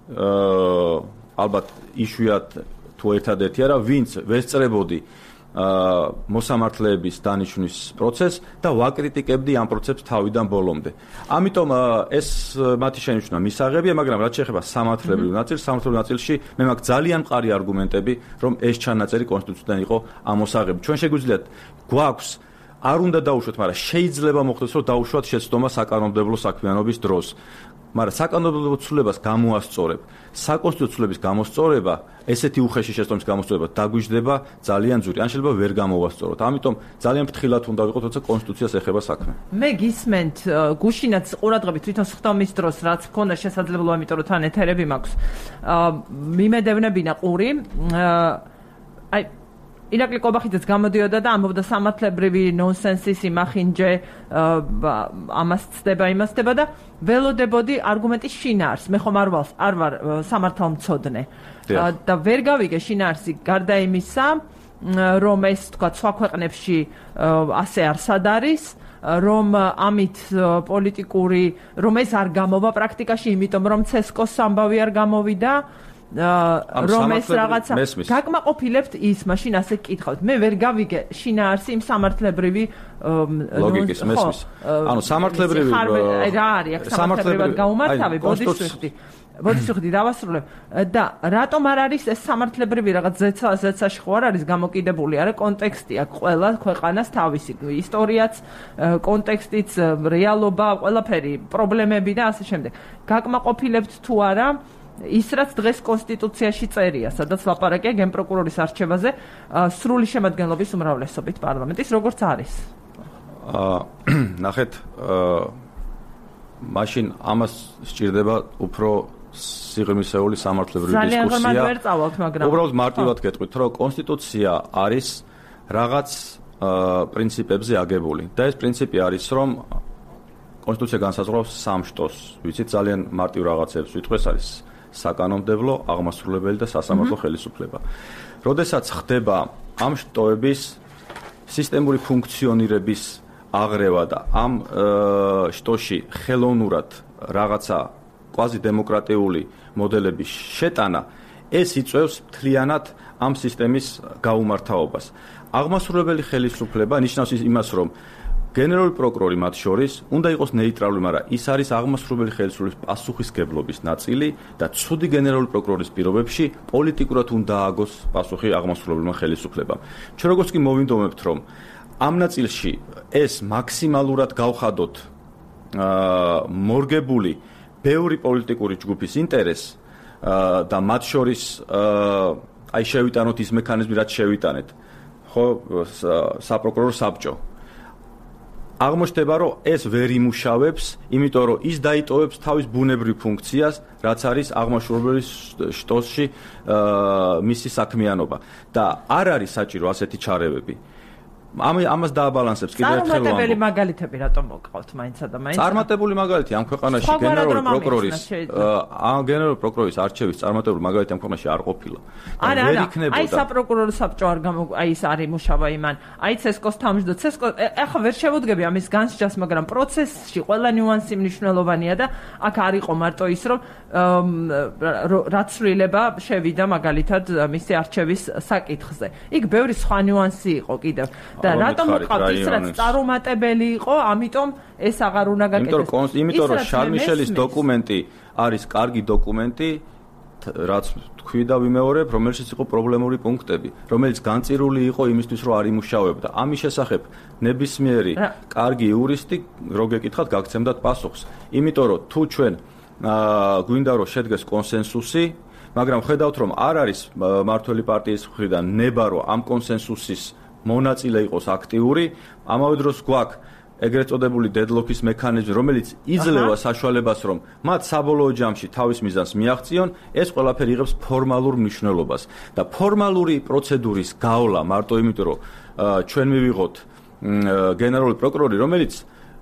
ალბათ იშვიათ თუ ერთადერთი არა, ვინც ვესწრებოდი მოსამართლეების დანიშვნის პროცესს და ვაკრიტიკებდი ამ პროცესს თავიდან ბოლომდე. ამიტომ ეს მათი შენიშვნა მისაღებია, მაგრამ რაც შეეხება სამართლებრივ ნაწილს, სამართლებრივ ნაწილში მე მაქვს ძალიან მყარი არგუმენტები, რომ ეს ჩანაწერი კონსტიტუციიდან იყო ამოსაღები. ჩვენ შეგვიძლიათ გვაქვს არ უნდა დაუშვათ, მაგრამ შეიძლება მოხდეს, რომ დაუშვათ შეცდომა საკანონმდებლო საქმიანობის დროს. მაგრამ საკანონმდებლო ცვლილებას გამოასწორებ. საკონსტიტუციო ცვლილების გამოსწორება, ესეთი უხეში შეცდომის გამოსწორება დაგვიждდება ძალიან ძვირი. ან შეიძლება ვერ გამოვასწოროთ. ამიტომ ძალიან ფრთხილად უნდა ვიყოთ, როცა კონსტიტუციას ეხება საქმე. მე გისმენთ, გუშინაც ყურადღებით თვითონ სხდომის დროს, რაც მქონდა შესაძლებლობა, იმიტომ რომ თან ეთერები მაქვს. მიმედევნებინა ყური. აი ირაკლი კობახიძეც გამოდიოდა და ამბობდა სამართლებრივი ნონსენსის იმახინჯე ამას ცდება იმას ცდება და ველოდებოდი არგუმენტის შინაარს. მე ხომ არ ვარ არ ვარ სამართალმცოდნე და ვერ გავიგე შინაარსი გარდა იმისა, რომ ეს თქვა სხვა ქვეყნებში ასე არსად არის, რომ ამით პოლიტიკური, რომ ეს არ გამოვა პრაქტიკაში, იმიტომ რომ ცესკოს ამბავი არ გამოვიდა. რომ ეს რაღაცა გაკმაყოფილებთ ის მაშინ ასე გკითხავთ. მე ვერ გავიგე შინაარსი იმ სამართლებრივი ლოგიკის მესმის. ანუ სამართლებრივი რა არის აქ სამართლებრივად გაუმართავი ბოდიშფრიხტი. ბოდიშფრიხტი დავასრულებ და რატომ არ არის ეს სამართლებრივი რაღაც ზეცა ზეცაში ხო არ არის გამოკიდებული? არა კონტექსტი აქვს ყველა ქვეყანას თავისი ისტორიაც, კონტექსტიც, რეალობა, ყველაფერი, პრობლემები და ასე შემდეგ. გაკმაყოფილებთ თუ არა ის რაც დღეს კონსტიტუციაში წერია, სადაც ლაპარაკია გენპროკურორის არჩევაზე სრული შემადგენლობის უმრავლესობით პარლამენტის, როგორც არის. აა ნახეთ, მაშინ ამას სჭირდება უფრო სიღრმისეული სამართლებრივი დისკუსია. ძალიან ღრმად ვერ წავალთ, მაგრამ უბრალოდ მარტივად გეტყვით, რომ კონსტიტუცია არის რაღაც პრინციპებზე აგებული და ეს პრინციპი არის, რომ კონსტიტუცია განსაზღვრავს სამ შტოს, ვიცით, ძალიან მარტივ რაღაცებს ვიტყვეს, არის საკანონმდებლო, აღმასრულებელი და სასამართლო ხელისუფლება. როდესაც ხდება ამ შტოების სისტემური ფუნქციონირების აღრევა და ამ შტოში ხელოვნურად რაღაცა კვაზი დემოკრატიული მოდელების შეტანა, ეს იწვევს მთლიანად ამ სისტემის გაუმართავობას. აღმასრულებელი ხელისუფლება ნიშნავს იმას, რომ გენერალური პროკურორი მათ შორის უნდა იყოს ნეიტრალური, მაგრამ ის არის აღმასრულებელი ხელისუფლების პასუხისგებლობის ნაწილი და ცუდი გენერალური პროკურორის პირობებში პოლიტიკურად უნდა ააგოს პასუხი აღმასრულებელმა ხელისუფლებამ. ჩვენ როგორც კი მოვინდომებთ, რომ ამ ნაწილში ეს მაქსიმალურად გავხადოთ აა მორგებული ბევრი პოლიტიკური ჯგუფის ინტერესს და მათ შორის აა აი შევიტანოთ ის მექანიზმი, რაც შევიტანეთ. ხო, საპროკურორო საბჭო აღმოჩნდება, რომ ეს ვერ იმუშავებს, იმიტომ რომ ის დაიტოვებს თავის ბუნებრივ ფუნქციას, რაც არის აღმასრულებელი შტოსში მისი საქმიანობა. და არ არის საჭირო ასეთი ჩარევები. ამ ამას დააბალანსებს კიდევ ერთხელ ვამბობ. წარმატებული მაგალითები რატომ მოგყავთ მაინცა და მაინც? წარმატებული მაგალითი ამ ქვეყანაში გენერალური პროკურორის ამ გენერალური პროკურორის არჩევის წარმატებული მაგალითი ამ ქვეყანაში არ ყოფილა. არა, არა, აი საპროკურორო საბჭო არ გამო აი ის არ იმუშავა იმან. აი ცესკოს თავმჯდომარე ცესკო ახლა ვერ შევუდგები ამის განსჯას, მაგრამ პროცესში ყველა ნიუანსი მნიშვნელოვანია და აქ არ იყო მარტო ის რომ რაცვლილება შევიდა მაგალითად მისი არჩევის საკითხზე. იქ ბევრი სხვა ნიუანსი იყო კიდევ. და რატომ მოყავთ ის რაც წარუმატებელი იყო, ამიტომ ეს აღარ უნდა გაკეთდეს. იმიტომ რომ შარლ მიშელის დოკუმენტი არის კარგი დოკუმენტი, რაც თქვი და ვიმეორებ, რომელშიც იყო პრობლემური პუნქტები, რომელიც განწირული იყო იმისთვის, რომ არ იმუშავებდა. ამის შესახებ ნებისმიერი კარგი იურისტი რო გეკითხათ, გაგცემდათ პასუხს. იმიტომ რომ თუ ჩვენ გვინდა რომ შედგეს კონსენსუსი, მაგრამ ხედავთ რომ არ არის მართველი პარტიის მხრიდან ნება რომ ამ კონსენსუსის მონაწილე იყოს აქტიური, ამავე დროს გვაქვს ეგრეთ წოდებული დედლოკის მექანიზმი, რომელიც იძლევა საშუალებას, რომ მათ საბოლოო ჯამში თავის მიზანს მიაღწიონ, ეს ყველაფერი იღებს ფორმალურ მნიშვნელობას და ფორმალური პროცედურის გავლა მარტო იმიტომ, რომ ჩვენ მივიღოთ გენერალური პროკურორი, რომელიც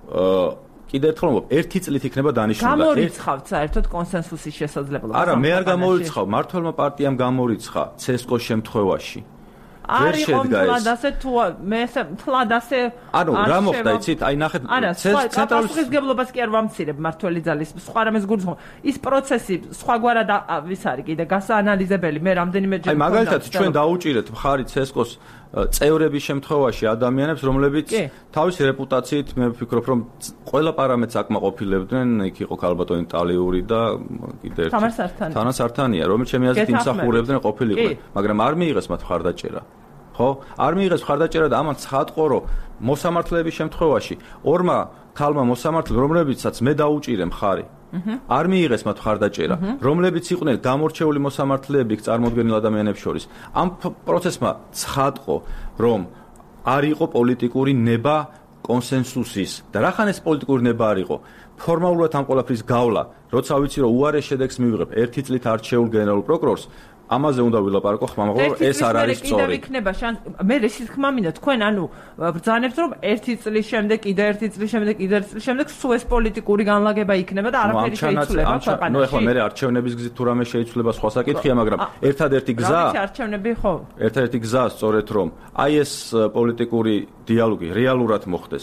კიდე ერთხელ ვამბობ, ერთი წლით იქნება დანიშნული. გამორიცხავთ საერთოდ კონსენსუსის შესაძლებლობას. არა, მე არ გამორიცხავ, მართლმა პარტიამ გამორიცხა ცესკოს შემთხვევაში. არ იყო მთლად ასე თუ მე მთლად ასე ანუ რა მოხდა იცით აი ნახეთ ცენტრალური პასუხისმგებლობას კი არ ვამცირებ მართველი ძალის სხვა რამეს გულისხმობ ის პროცესი სხვაგვარად ვის არის კიდე გასაანალიზებელი მე რამდენიმეჯერ აი მაგალითად ჩვენ დაუჭირეთ მხარი ცესკოს წევრების შემთხვევაში ადამიანებს რომლებიც თავისი რეპუტაციით მე ვფიქრობ რომ ყველა პარამეტრს აკმაყოფილებდნენ იქ იყო ქალბატონი ტალიური და კიდე ერთი თანასართანია რომელიც ჩემი აზრით იმსახურებდნენ ყოფილიყვნენ მაგრამ არ მიიღეს მათ მხარდაჭერა ხო არ მიიღეს მხარდაჭერა და ამან ცხადყო რომ მოსამართლეების შემთხვევაში ორმა ქალმა მოსამართლე რომლებიცაც მე დაუჭირე მხარი არ მიიღეს მათ მხარდაჭერა რომლებიც იყვნენ გამორჩეული მოსამართლეები წარმოდგენილ ადამიანებს შორის ამ პროცესმა ცხადყო რომ არ იყო პოლიტიკური ნება კონსენსუსის და რახან ეს პოლიტიკური ნება არ იყო ფორმალურად ამ ყველაფრის გავლა როცა ვიცი რომ უარეს შედეგს მივიღებ ერთი წლით არჩეულ გენერალურ პროკურორს ამაზე უნდა ვილაპარაკო ხმამაღლა რომ ეს არ არის სწორი. კიდევ იქნება მე რისიც ხმა მინდა თქვენ ანუ ბრძანებთ რომ ერთი წლის შემდეგ კიდე ერთი წლის შემდეგ კიდე ერთი წლის შემდეგ სულ ეს პოლიტიკური განლაგება იქნება და არაფერი შეიცვლება ქვეყანაში. ნუ ეხლა მე არჩევნების გზით თუ რამე შეიცვლება სხვა საკითხია მაგრამ ერთადერთი გზა რა არჩევნები ხო? ერთადერთი გზა სწორედ რომ აი ეს პოლიტიკური დიალოგი რეალურად მოხდეს.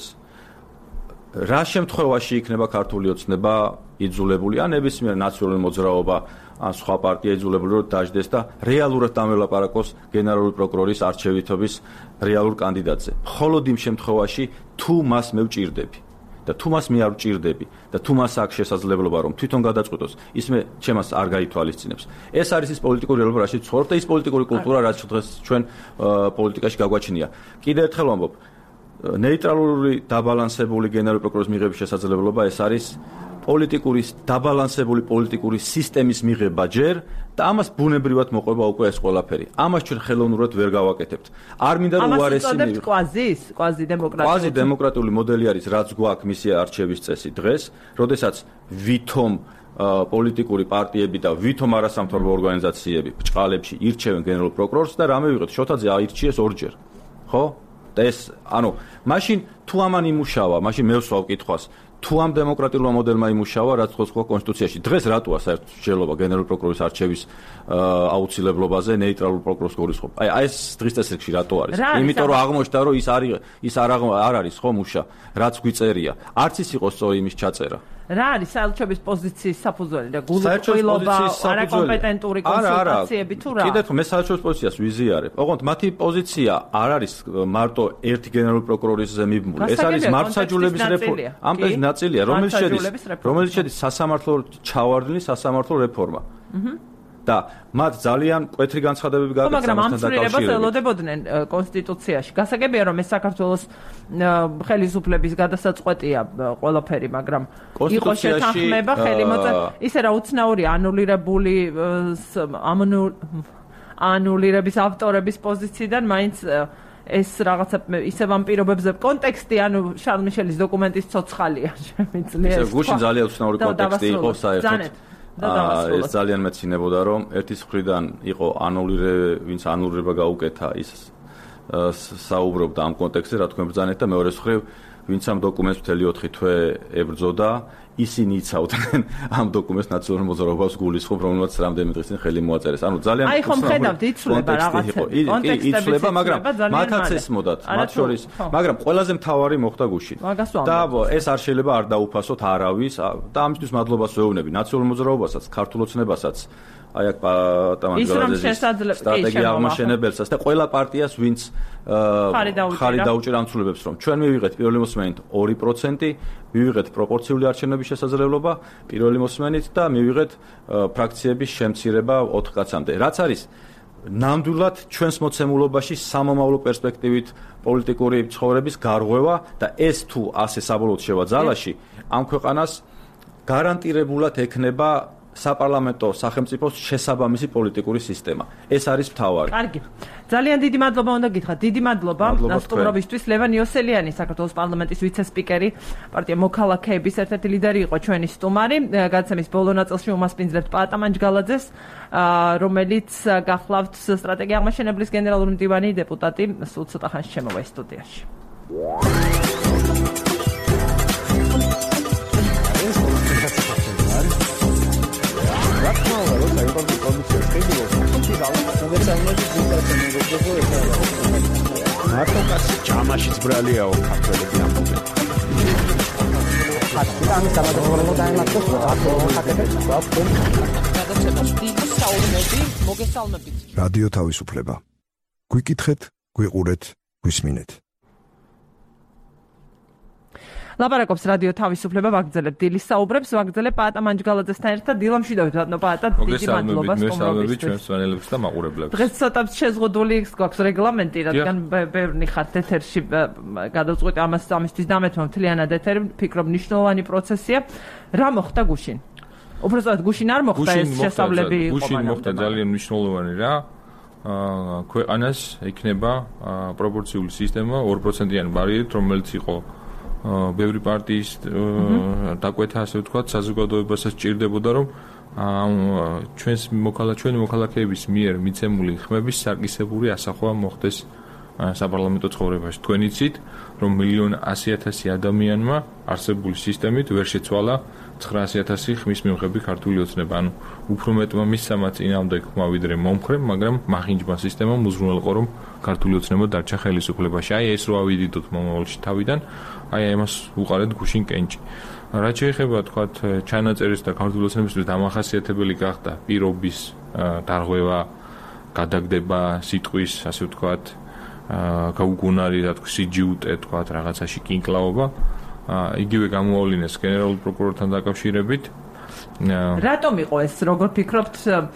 რა შემთხვევაში იქნება ქართული ოცნება იძულებული ან ნებისმიერ ნაციონალური მოძრაობა ან სხვა პარტია იძულებული რომ დაждდეს და რეალურად დამელაპარაკოს გენერალური პროკურორის არჩევითობის რეალურ კანდიდატზე. მხოლოდ იმ შემთხვევაში თუ მას მე ვჭირდები და თუ მას მე არ ვჭირდები და თუ მას აქვს შესაძლებლობა რომ თვითონ გადაწყვეტოს, ის მე ჩემას არ გაითვალისწინებს. ეს არის ის პოლიტიკური რეალობა, რაშიც ცხოვრობ და ის პოლიტიკური კულტურა, რაც დღეს ჩვენ პოლიტიკაში გაგვაჩნია. კიდევ ერთხელ ვამბობ, ნეიტრალური დაბალანსებული გენერალური პროკურორის მიღების შესაძლებლობა ეს არის პოლიტიკური დაბალანსებული პოლიტიკური სისტემის მიღება ჯერ და ამას ბუნებრივად მოყვება უკვე ეს ყველაფერი. ამას ჩვენ ხელოვნურად ვერ გავაკეთებთ. არ მინდა რომ უარესი მივიღო. კვაზის, კვაზი დემოკრატიული. კვაზი დემოკრატიული მოდელი არის, რაც გვაქვს მისი არჩევის წესი დღეს, როდესაც ვითომ პოლიტიკური პარტიები და ვითომ არასამთავრობო ორგანიზაციები ბჭყალებში ირჩევენ გენერალურ პროკურორს და რა მივიღეთ? შოთაძე აირჩიეს ორჯერ. ხო? და ეს ანუ მაშინ თუ ამან იმუშავა, მაშინ მე ვსვავ კითხვას თუ ამ დემოკრატიულმა მოდელმა იმუშავა, რაც ხოცხვა კონსტიტუციაში დღეს რატოა საერთოდ შეძლება გენერალური პროკურორის არჩევის აუცილებლობაზე ნეიტრალურ პროკურორს გულისხმობ. აი ეს დღის წესრიგში რატო არის? იმიტომ რომ აღმოჩნდა რომ ის არის ის არ არ არის ხო მუშა, რაც გვიწერია. არც ის იყო სწორი იმის ჩაწერა. რა არის საელჩობის პოზიციის საფუძველი და გულუწყვილობა, არაკომპეტენტური კონსულტაციები თუ რა? კიდევ მე საელჩობის პოზიციას ვიზიარებ. ოღონდ მათი პოზიცია არ არის მარტო ერთი გენერალური პროკურორის მიბმული. ეს არის მართლმსაჯულების რეფორმა. ამ ეს ნაწილია, რომელიც შედის რომელიც შედის სასამართლო ჩავარდნილი სასამართლო რეფორმა. და მათ ძალიან მკვეთრი განცხადებები გააკეთა მაგრამ ამ ცვლილებას ელოდებოდნენ კონსტიტუციაში. გასაგებია რომ ეს საქართველოს ხელისუფლების გადასაწყვეტია ყველაფერი, მაგრამ იყო შეთანხმება ხელი მოწა ისე რა უცნაური ანულირებული ანულირების ავტორების პოზიციიდან მაინც ეს რაღაცა ისე ვამპირობებზე კონტექსტი ანუ შარლ მიშელის დოკუმენტის ცოცხალია შემიძლია ეს გუშინ ძალიან უცნაური კონტექსტი იყო საერთოდ ეს ძალიან მეცინებოდა რომ ერთის მხრიდან იყო ანულირე ვინც ანულირება გაუკეთა ის საუბრობდა ამ კონტექსტზე, რა თქმა უნდა, ბრძანეთ და მეორე მხრივ, ვინც ამ დოკუმენტს მთელი ოთხი თვე ებრძოდა, ისინი იცავდნენ ამ დოკუმენტს ნაციონალურ მოძრაობას გულისხმობ, რომელმაც რამდენიმე დღის წინ ხელი მოაწერეს. ანუ ძალიან აი ხომ ხედავთ, იცვლება რაღაცა. კონტექსტი იცვლება, მაგრამ მათაც ესმოდათ, მათ შორის, მაგრამ ყველაზე მთავარი მოხდა გუშინ. და ეს არ შეიძლება არ დაუფასოთ არავის და ამისთვის მადლობას ვეუბნები ნაციონალურ მოძრაობასაც, ქართულ ოცნებასაც. აი აქ პატამანჯგალაძის სტრატეგია აღმაშენებელსაც და ყველა პარტიას ვინც ხარი დაუჭირა ამ ცვლილებებს რომ ჩვენ მივიღეთ პირველი მოსმენით ორი პროცენტი მივიღეთ პროპორციული არჩევნების შესაძლებლობა პირველი მოსმენით და მივიღეთ ფრაქციების შემცირება ოთხ კაცამდე რაც არის ნამდვილად ჩვენს მოცემულობაში სამომავლო პერსპექტივით პოლიტიკური ცხოვრების გარღვევა და ეს თუ ასე საბოლოოდ შევა ძალაში ამ ქვეყანას გარანტირებულად ექნება საპარლამენტო სახელმწიფოს შესაბამისი პოლიტიკური სისტემა. ეს არის მთავარი. კარგი. ძალიან დიდი მადლობა უნდა გითხრათ. დიდი მადლობა სტუმრობისთვის. ლევან იოსელიანი, საქართველოს პარლამენტის ვიცე-სპიკერი, პარტია მოქალაქეების ერთ-ერთი ლიდერი იყო ჩვენი სტუმარი. გადაცემის ბოლო ნაწილში უმასპინძლებთ პატამანჯგალაძეს, რომელიც გახლავთ სტრატეგია აღმაშენებლის გენერალური მდივანი დეპუტატი. სულ ცოტა ხანში შემოვა სტუდიაში. მარტოკაც ჯამაშიც ბრალიაო ქართველები ამბობენ. ამის გამარჯვება დაემართოს აკეთებს გვაქვს გადაცემას დიდი საუბნები მოგესალმებით. რადიო თავისუფლება. გვიკითხეთ, გვიყურეთ, გვისმინეთ. ლაპარაკობს რადიო თავისუფლება ვაგრძელებ დილის საუბრებს ვაგრძელებ პატამანჯგალაძესთან ერთად დილამშვიდობით ბატონო პატა დიდი მადლობა სტუმრობისთვის ჩვენ სვანელებს და მაყურებლებს დღეს ცოტა შეზღუდული გვაქვს რეგლამენტი რადგან ბევრი ხართ ეთერში გადავწყვიტე ამას ამისთვის დამეთმო მთლიანად ეთერი ვფიქრობ მნიშვნელოვანი პროცესია რა მოხდა გუშინ უბრალოდ გუშინ არ მოხდა ეს შესწავლები იყო გუშინ მოხდა ძალიან მნიშვნელოვანი რა ქვეყანას ექნება პროპორციული სისტემა ორი პროცენტიანი ბარიერით რომელიც იყო ბევრი პარტიის დაკვეთა ასე ვთქვათ საზოგადოებასაც ჭირდებოდა რომ ჩვენს მოქალაქეების მოქალაქეების მიერ მიცემული ხმების საკისებური ასახვა მოხდეს საპარლამენტო ცხოვრებაში თქვენ იცით რომ მილიონ ასი ათასი ადამიანმა არსებული სისტემით ვერ შეცვალა ცხრაასი ათასი ხმის მიღები ქართული ოცნება ანუ უფრო მეტმა მისცამა წინამდე ხმა ვიდრე მომხრე მაგრამ მახინჯმა სისტემამ უზრუნველყო რომ ქართული ოცნება დარჩა ხელისუფლებაში აი ეს რო ავიდიდოთ მომავალში თავიდან აი ამას უყარეთ გუშინ კენჭი რაც შეეხება თქვათ ჩანაწერის და ქართული ოცნებისთვის დამახასიათებელი გახდა პირობის დარღვევა გადაგდება სიტყვის ასე ვთქვათ გაუგუნარი რა თქმა სიჯიუტე თქვათ რაღაცაში კინკლაობა იგივე გამოავლინეს გენერალურ პროკურორთან დაკავშირებით რატომ იყო ეს როგორ ფიქრობთ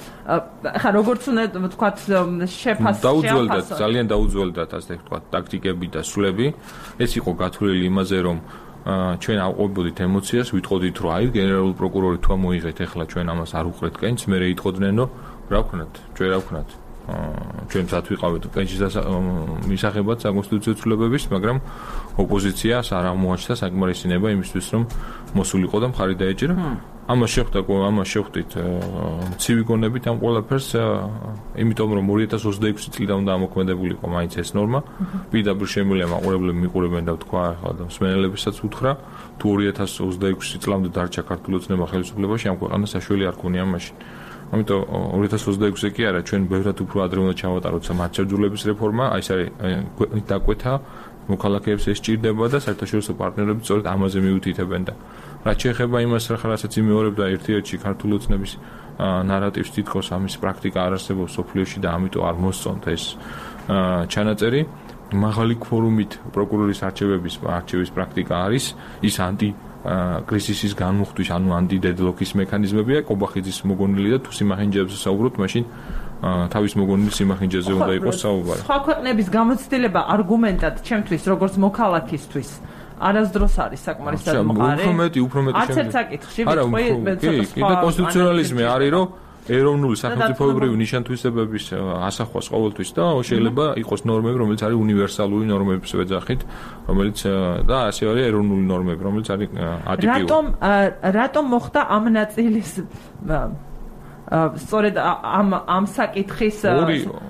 ხა როგორც უნდა ვთქვათ შეფასება დაუძველდათ ძალიან დაუძველდათ ასე ვთქვათ ტაქტიკები და სულები ეს იყო გათვლილი იმაზე რომ ჩვენ ავყვებოდით ემოციას ვიტყოდით რომ აი გენერალური პროკურორი თუ მოიღეთ ახლა ჩვენ ამას არ უყრეთ კენჭს მე იტყოდნენ რომ რა ვქნათ ჩვენ რა ვქნათ ჩვენ წათ ვიყავით კენჭის მისაღებად საკონსტიტუციო ცვლილებების მაგრამ ოპოზიციას არ აღმოაჩნდა საკმარისინება იმისთვის რომ მოსულიყო და მხარი დაეჭირა ამას შეხვდა ამას შეხვდით ცივი გონებით ამ ყველაფერს იმიტომ რომ ორი ათას ოცდაექვსი წლიდან უნდა ამოქმედებულიყო მაინც ეს ნორმა პირდაპირ შემიძლია მაყურებლები მიყურებენ და თქვა ახლა და მსმენელებისაც უთხრა თუ ორი ათას ოცდაექვსი წლამდე დარჩა ქართული ოცნება ხელისუფლებაში ამ ქვეყანას საშველი არ ქონია მაშინ ამიტომ ორი ათას ოცდაექვსი კი არა ჩვენ ბევრად უფრო ადრე უნდა ჩავატაროთ სამართლებრივების რეფორმა აი ეს არის დაკვეთა მოქალაქეებს ეს ჭირდება და საერთაშორისო პარტნიორები სწორედ ამაზე მიუთითებენ და რაც შეეხება იმას რასაც იმეორებდა ერთ-ერთი ქართული ოცნების ნარატივს თითქოს ამის პრაქტიკა არ არსებობს სოფლიოში და ამიტომ არ მოსწონთ ეს ჩანაწერი მაღალი ქვორუმით პროკურორის არჩევების არჩევის პრაქტიკა არის ის ანტი კრიზისის განმუხტვის ანუ ანტიდედლოკის მექანიზმებია კობახიძის მოგონილი და თუ სიმახინჯეებზე საუბრობთ მაშინ თავის მოგონილი სიმახინჯეზე უნდა იყოს საუბარი სხვა ქვეყნების გამოცდილება არგუმენტად ჩემთვის როგორც მოქალაქისთვის არასდროს არის საკმარისად მყარი უფრო მეტი უფრო მეტი არც ერთ საკითხში ვიტყვი კიდე კონსტიტუციონალიზმი არის რომ ეროვნული სახელმწიფოებრივი ნიშან-თვისებების ასახვას ყოველთვის და შეიძლება იყოს ნორმები რომელიც არის უნივერსალური ნორმების ვეძახით რომელიც და ასე არის ეროვნული ნორმები რომელიც არის ატიპიური რატომ რატომ მოხდა ამ ნაწილის სწორედ ამ ამ საკითხის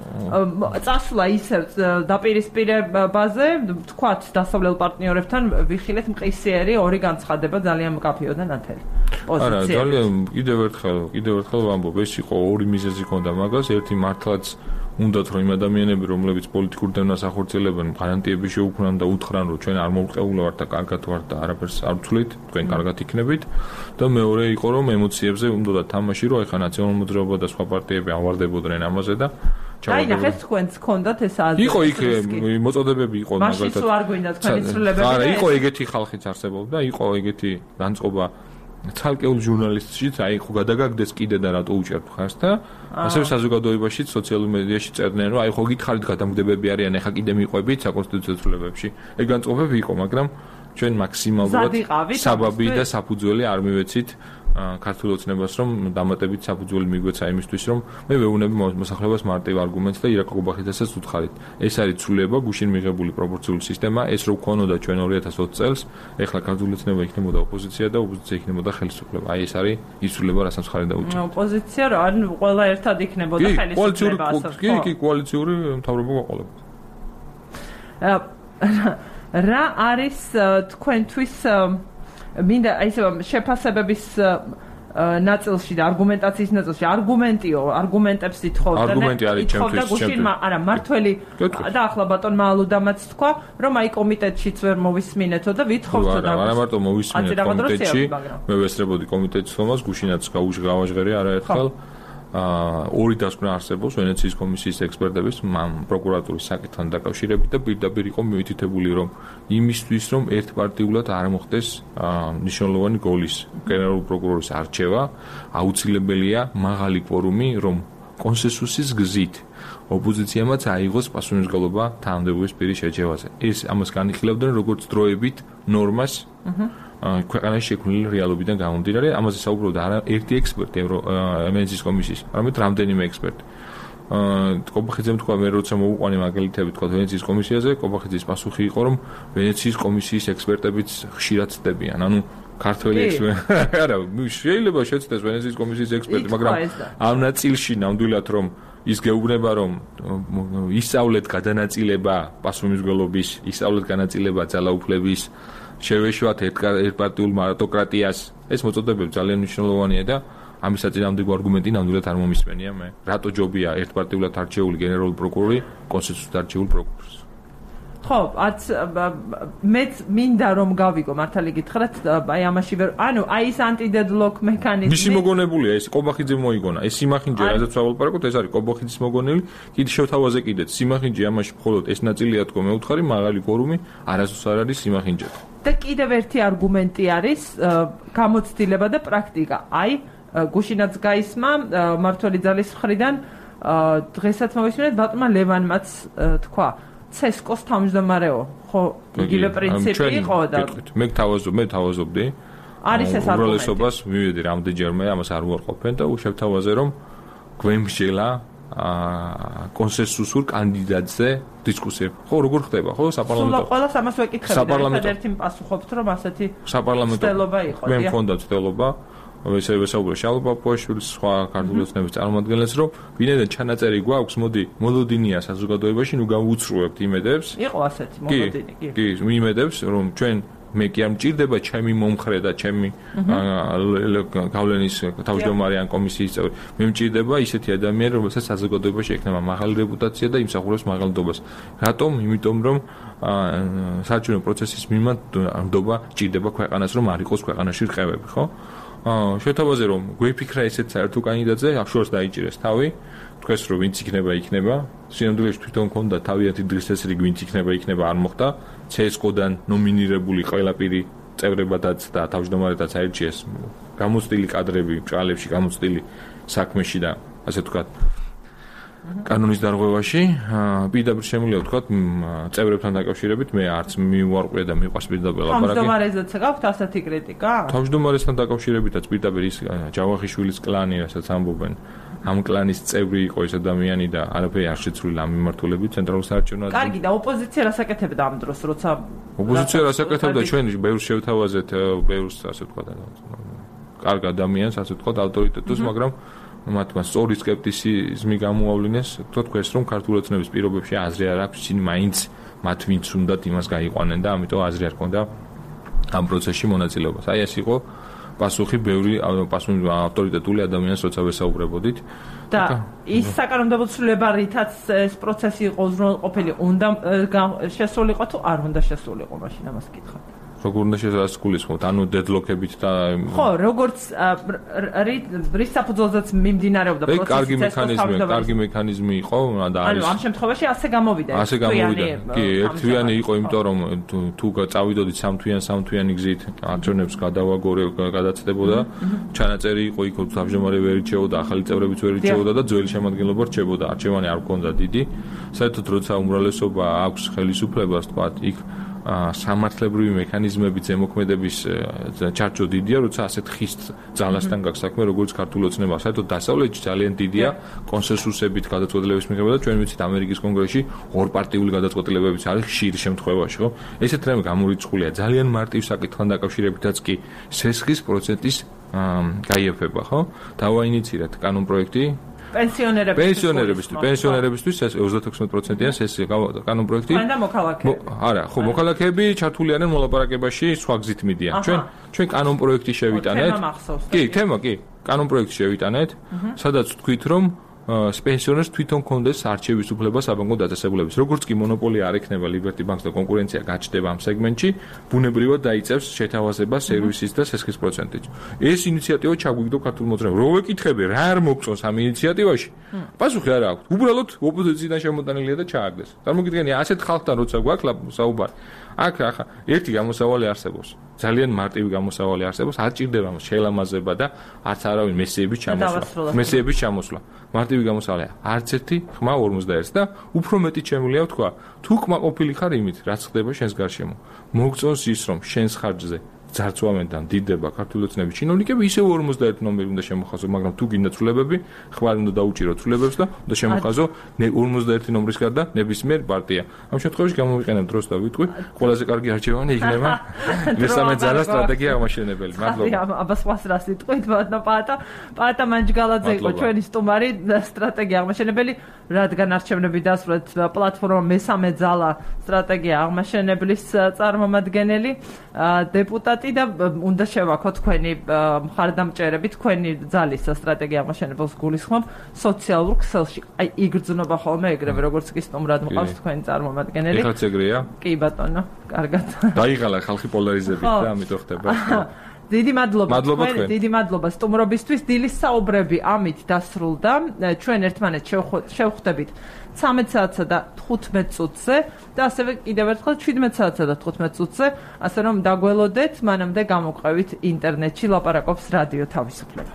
წასვლა ისევ დაპირისპირებაზე, თქვათ დასავლელ პარტნიორებთან ვიხილეთ მყისიერი ორი განცხადება ძალიან მკაფიო და ნათელი. არა, ძალიან კიდევ ერთხელ, კიდევ ერთხელ ვამბობ, ეს იყო ორი მიზეზი ჰქონდა მაგას, ერთი მართლაც უნდათ რომ იმ ადამიანები, რომლებიც პოლიტიკურ დევნას ახორციელებენ, გარანტიები შეუქმნან და უთხრან, რომ ჩვენ არ მოვყეული ვართ და კარგად ვართ და არაფერს არ ვცვლით, თქვენ კარგად იქნებით. და მეორე იყო რომ ემოციებზე უნდა თამაში, რომ ეხა ნაციონალურ მოძრაობა და სხვა პარტიები ავარდებოდნენ ამაზე და აი ნახეთ თქვენს გქონდათ ეს აზრი. იყო იქ მოწოდებები იყო მაგალითად. მაშინ სულ არ გვინდა თქვენი ცვლილებები. არა, იყო ეგეთი ხალხიც არსებობდა, იყო ეგეთი განწყობა ცალკეულ ჟურნალისტშიც, აი ხო გადაგაგდეს კიდე და რატო უჭერთ ხარს და ასევე საზოგადოებაშიც, სოციალურ მედიაში წერდნენ, რომ აი ხო გითხარით გადამგდებები არიან, ეხა კიდე მიყვებით საკონსტიტუციო ცვლილებებში. ეგ განწყობები იყო, მაგრამ ჩვენ მაქსიმალურად საბაბი და საფუძველი არ მივეცით ქართულ ოცნებას რომ დამატებით საფუძველი მიგვეცა იმისთვის რომ მე ვეუბნები მოსახლეობას მარტივ არგუმენტს და ირაკლი ყუბახიძესაც უთხარით. ეს არის ცვლილება, გუშინ მიღებული პროპორციული სისტემა, ეს რო გქონოდა ჩვენ ორი ათას ოცი წელს, ეხლა ქართული ოცნება იქნებოდა ოპოზიცია და ოპოზიცია იქნებოდა ხელისუფლება. აი ეს არის ის ცვლილება, რასაც მხარი დაუჭერთ. ოპოზიცია რა, ან ყველა ერთად იქნებოდა ხელისუფლება ასე. კი, კი, კოალიციური მთავრობა გაყოლებდა. რა არის თქვენთვის მინდა ისე შეფასებების ნაწილში და არგუმენტაციის ნაწილში არგუმენტიო არგუმენტებს ითხოვდა და არგუმენტი არის ჩემთვის ჩემთვის არა მართველი და ახლა ბატონ მალუდამაც თქვა რომ აი კომიტეტშიც ვერ მოვისმინეთო და ვითხოვდა და არა მარტო მოვისმინეთ კომიტეტში მე ვესწრებოდი კომიტეტის ხომას გუშინაც გავაჟღერე არაერთხელ ორი დასკვნა არსებობს ვენეციის კომისიის ექსპერტების პროკურატურის საკითხთან დაკავშირებით და პირდაპირ იყო მიუთითებული რომ იმისთვის რომ ერთპარტიულად არ მოხდეს მნიშვნელოვანი გოლის გენერალური პროკურორის არჩევა აუცილებელია მაღალი კვორუმი რომ კონსენსუსის გზით ოპოზიციამაც აიღოს პასუხისმგებლობა თანამდებობის პირის შეჩევაზე ეს ამას განიხილავდნენ როგორც დროებით ნორმას ქვეყანაში შექმნილი რეალობიდან გამომდინარე, ამაზე საუბრობდა არა ერთი ექსპერტი ვენეციის კომისიის, არამედ რამდენიმე ექსპერტი. კობახიძემ თქვა მე როცა მოუყვანე მაგალითები თქვა ვენეციის კომისიაზე, კობახიძის პასუხი იყო რომ ვენეციის კომისიის ექსპერტებიც ხშირად ცდებიან. ანუ ქართველი ექსპერტი არა, შეიძლება შეცდეს ვენეციის კომისიის ექსპერტი, მაგრამ ამ ნაწილში ნამდვილად რომ ის გეუბნება რომ ისწავლეთ გადანაწილება პასუხისმგებლობის, ისწავლეთ განაწილება ძალაუფლების შევეშვათ ერთპარტიულ მარტოკრატიას ეს მოწოდებები ძალიან მნიშვნელოვანია და ამის საწინააღმდეგო არგუმენტი ნამდვილად არ მომისმენია მე რატო ჯობია ერთპარტიულად არჩეული გენერალური პროკურორი კონსენსუსით არჩეულ პროკურორს ხო აც მეც მინდა რომ გავიგო მართალი გითხრათ აი ამაში ვერ ანუ აი ეს ანტიდედლოკ მექანიზმი მისი მოგონებულია ეს კობახიძე მოიგონა ეს სიმახინჯე რაზეც ვალაპარაკობთ ეს არის კობახიძის მოგონილი კიდე შევთავაზე კიდეც სიმახინჯე ამაში მხოლოდ ეს ნაწილია თქო მე ვთხარი მაღალი კვორუმი არასდროს არ არის სიმახინჯე და კიდევ ერთი არგუმენტი არის გამოცდილება და პრაქტიკა აი გუშინაც გაისმა მართველი ძალის მხრიდან დღესაც მოვისმინეთ ბატონმა ლევანმაც თქვა ცესკოს თავმჯდომარეო ხო იგივე პრინციპი იყო და მე თავაზობ მე თავაზობდი არის ეს არგუმენტი უბრალესობას მივედი რამდენჯერმე ამას არ უარყოფენ და უშევთავაზე რომ გვემშელა კონსენსუსურ კანდიდატზე დისკუსიები. ხო, როგორ ხდება, ხო, საპარლამენტო. სულ ყველას ამას ვეკითხებდი, ერთადერთი პასუხობთ, რომ ასეთი ცდელობა იყო. მე მქონდა ცდელობა, ესე ვესაუბრე შალვა პაპუაშვილის სხვა ქართული ოცნების წარმომადგენლებს, რომ ვინაიდან ჩანაწერი გვაქვს, მოდი, მოლოდინია საზოგადოებაში, ნუ გავუცრუებთ იმედებს. იყო ასეთი მოლოდინი, კი. კი, იმედებს, რომ ჩვენ მე კი არ მჭირდება ჩემი მომხრე და ჩემი გავლენის თავმჯდომარე ან კომისიის წევრი. მე მჭირდება ისეთი ადამიანი, რომელსაც საზოგადოებაში ექნება მაღალი რეპუტაცია და იმსახურებს მაღალდობას. რატომ? იმიტომ რომ საარჩევნო პროცესის მიმართება ჭირდება ქვეყანას, რომ არ იყოს ქვეყანაში რყევები, ხო? შეთავაზე რომ გვეფიქრა ესეთ საერთო კანდიდატზე, ახშორს დაიჭირეს თავი, თქვეს რომ ვინც იქნება, იქნება. სინამდვილეში თვითონ მქონდა თავიანთი დღესასრიგი ვინც იქნება, იქნება არ მოხდა. ცესკოდან ნომინირებული ყველა პირი წევრებადაც და თავმჯდომარედაც აირჩიეს გამოცდილი კადრები ბრალებში, გამოცდილი საქმეში და ასე ვთქვათ კანონის დარღვევაში. პირდაპირ შემიძლია ვთქვათ წევრებთან დაკავშირებით მე არც მიუარყვია და მიყვარს პირდაპირ ლაპარაკი. თავმჯდომარესაც გაქვთ ასეთი კრიტიკა? თავმჯდომარესთან დაკავშირებითაც პირდაპირ ის ჯავახიშვილის კლანი, რასაც ამბობენ, ამ კლანის წევრი იყო ეს ადამიანი და არაფერი არ შეცვლილა ამ მიმართულებით ცენტრალურ საარჩევნო ადგილზე. კარგი და ოპოზიცია რას აკეთებდა ამ დროს, როცა ოპოზიცია რას აკეთებდა ჩვენ ბევრს შევთავაზეთ, ბევრს ასე ვთქვათ, კარგ ადამიანს ასე ვთქვათ ავტორიტეტს, მაგრამ მათმა სწორი სკეპტიციზმი გამოავლინეს, თქვათ ეს რომ ქართული ოცნების პირობებში აზრი არ აქვს, ისინი მაინც მათ ვინც უნდათ იმას გაიყვანენ და ამიტომ აზრი არ ქონდა ამ პროცესში მონაწილეობას. აი ეს იყო პასუხი ბევრი პასუხი ავტორიტეტული ადამიანის როცა ვესაუბრებოდით და ის საკანონმდებლო ცვლილება რითაც ეს პროცესი იყო უზრუნველყოფილი უნდა შესულიყო თუ არ უნდა შესულიყო მაშინ ამას კითხავთ. როგორ უნდა შესაძლებლობთ, ანუ დედლოკებით და ხო, როგორც რის საფუძველზეც მიმდინარეობდა პროცესი. კარგი მექანიზმი, კარგი მექანიზმი იყო და არის. ანუ ამ შემთხვევაში ასე გამოვიდა. ასე გამოვიდა. კი, ერთთვიანი იყო, იმიტომ რომ თუ წავიდოდით სამთვიან სამთვიანი გზით, არჩევნებს გადავაგორე, გადაცდებოდა, ჩანაწერი იყო იქ თავმჯდომარე ვერ ირჩეოდა, ახალი წევრებიც ვერ ირჩეოდა და ძველი შემადგენლობა რჩებოდა. არჩევანი არ ჰქონდა დიდი. საერთოდ როცა უმრავლესობა აქვს ხელისუფლებას, თქვათ, იქ სამართლებრივი მექანიზმები ზემოქმედების ჩარჩო დიდია, როცა ასეთ ხის ძალასთან გაქვს საქმე, როგორც ქართული ოცნება. საერთოდ დასავლეთში ძალიან დიდია კონსენსუსებით გადაწყვეტილების მიღება და ჩვენ ვიცით ამერიკის კონგრესში ორპარტიული გადაწყვეტილებებიც არის ხშირ შემთხვევაში, ხო? ესეთ რამე გამორიცხულია ძალიან მარტივ საკითხთან დაკავშირებითაც კი სესხის პროცენტის გაიაფება, ხო? დავაინიცირეთ კანონპროექტი პენსიონერებისთვის პენსიონერებისთვის პენსიონერებისთვის ოცდაექვსი პროცენტიან სესია კანონპროექტი და მოქალაქეები არა ხო მოქალაქეები ჩართული არიან მოლაპარაკებაში სხვა გზით მიდიან ჩვენ ჩვენ კანონპროექტი შევიტანეთ კი თემა კი კანონპროექტი შევიტანეთ სადაც თქვით რომ პენსიონერს თვითონ კონდეს არჩევის უფლება საბანკო დაწესებულების. როგორც კი მონოპოლია არ ექნება Liberty Bank-ს და კონკურენცია გაჩნდება ამ სეგმენტში, ბუნებრივად დაიწევს შეთავაზებას სერვისის და სესხის პროცენტით. ეს ინიციატივა ჩაგვიგდო ქართულ მოძრაობას. რო ვეკითხები, რა არ მოგწონს ამ ინიციატივაში? პასუხი არ აქვს. უბრალოდ ოპოზიციიდან შემოტანილია და ჩააგდეს. წარმოგიდგენია, ასეთ ხალხთან როცა გვაქვს საუბარი, აქ ახლა ერთი გამოსავალი არსებობს. ძალიან მარტივი გამოსავალი არსებობს, არ ჭირდება შელამაზება და არც არავინ მესიების ჩამოსვლა. მესიების ჩამოსვლა. მარტივი გამოსავალია. არც ერთი ხმა ორმოცდაერთს და უფრო მეტი შემიძლია ვთქვა, თუ კმაყოფილი ხარ იმით, რაც ხდება შენს გარშემო. მოგწონს ის, რომ შენს ხარჯზე ძარცვამენთან დიდება ქართული ოცნების ჩინოვნიკები, ისევ ორმოცდაერთი ნომერი უნდა შემოხაზო, მაგრამ თუ გინდა ცვლილებები, ხმარ უნდა დაუჭირო ცვლილებებს და უნდა შემოხაზო ორმოცდაერთი ნომრის გარდა ნებისმიერ პარტია. ამ შემთხვევაში გამოვიყენებ დროს და ვიტყვი, ყველაზე კარგი არჩევანი იქნება მესამე ძალა სტრატეგია აღმაშენებელი. მადლობა. აბა სხვას რა სიტყვით, ბატონო პაატა, პაატა მანჯგალაძე იყო ჩვენი სტუმარი სტრატეგია აღმაშენებელი, რადგან არჩევნები დასრულეთ პლატფორმა მესამე ძალა სტრატეგია აღმაშენებლის წარმომადგენელი დეპუტატი და უნდა შევაქო თქვენი მხარდამჭერები, თქვენი ძალის სტრატეგია აღმაშენებელს გულისხმობ სოციალურ ქსელში. აი იგრძნობა ხოლმე ეგრევე, როგორც კი სტუმრად მყავს თქვენი წარმომადგენელი. ეხლაც ეგრეა? კი ბატონო, კარგად. დაიღალა ხალხი პოლარიზებით და ამიტომ ხდება. დიდი მადლობა თქვენ, დიდი მადლობა სტუმრობისთვის. დილის საუბრები ამით დასრულდა. ჩვენ ერთმანეთს შევხვდებით ცამეტ საათსა და თხუთმეტ წუთზე და ასევე კიდევ ერთხელ შვიდმეტ საათსა და თხუთმეტ წუთზე, ასე რომ დაგველოდეთ, მანამდე გამოყევით ინტერნეტში ლაპარაკობს რადიო თავისუფლება.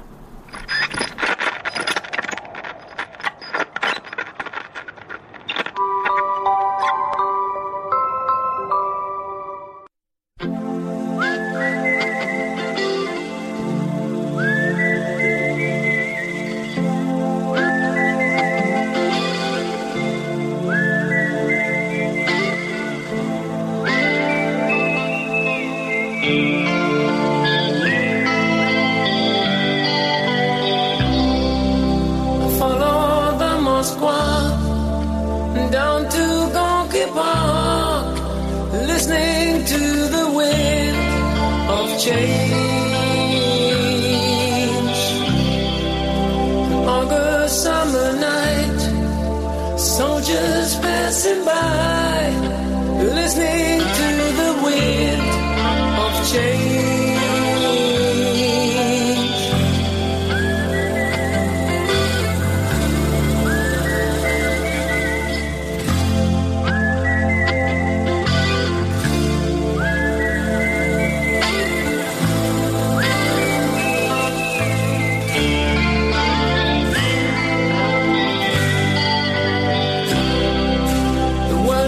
The world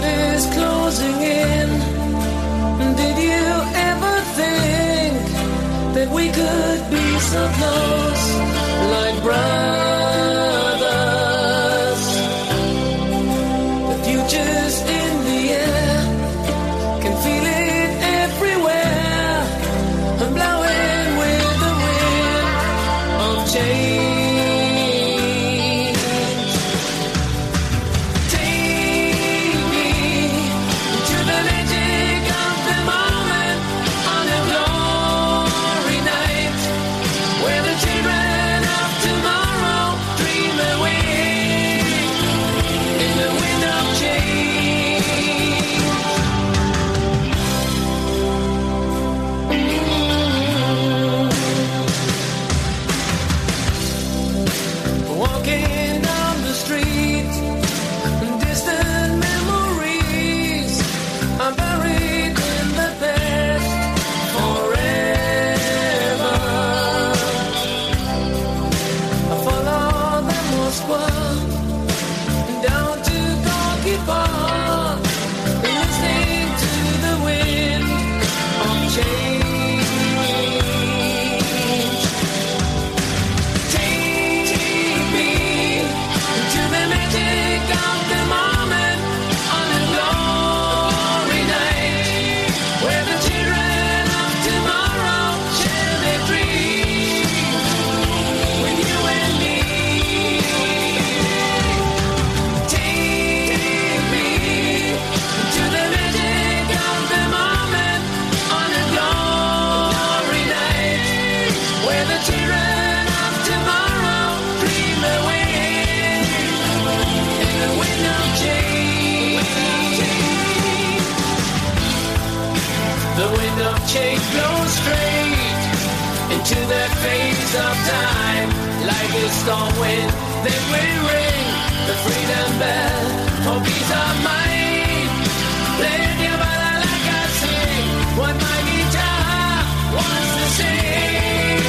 fate goes straight into the face of time. Like a storm wind, then we ring the freedom bell for peace of mind. Play the ball like I sing, what my guitar wants to sing.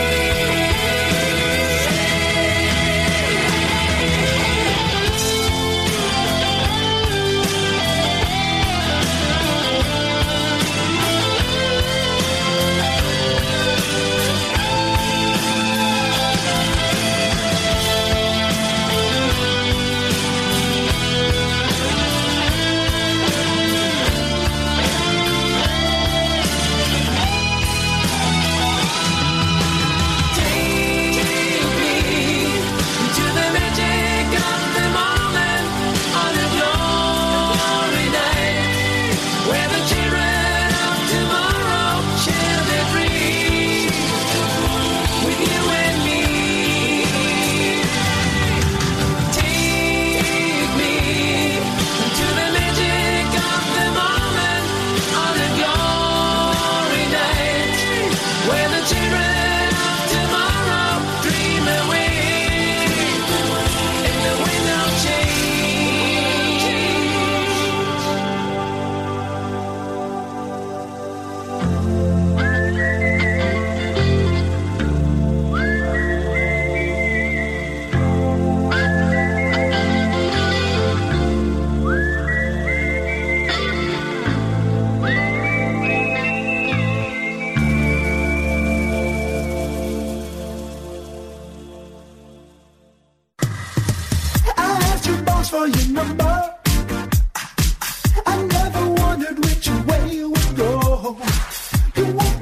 For your number, I never wondered which way you would go. You won't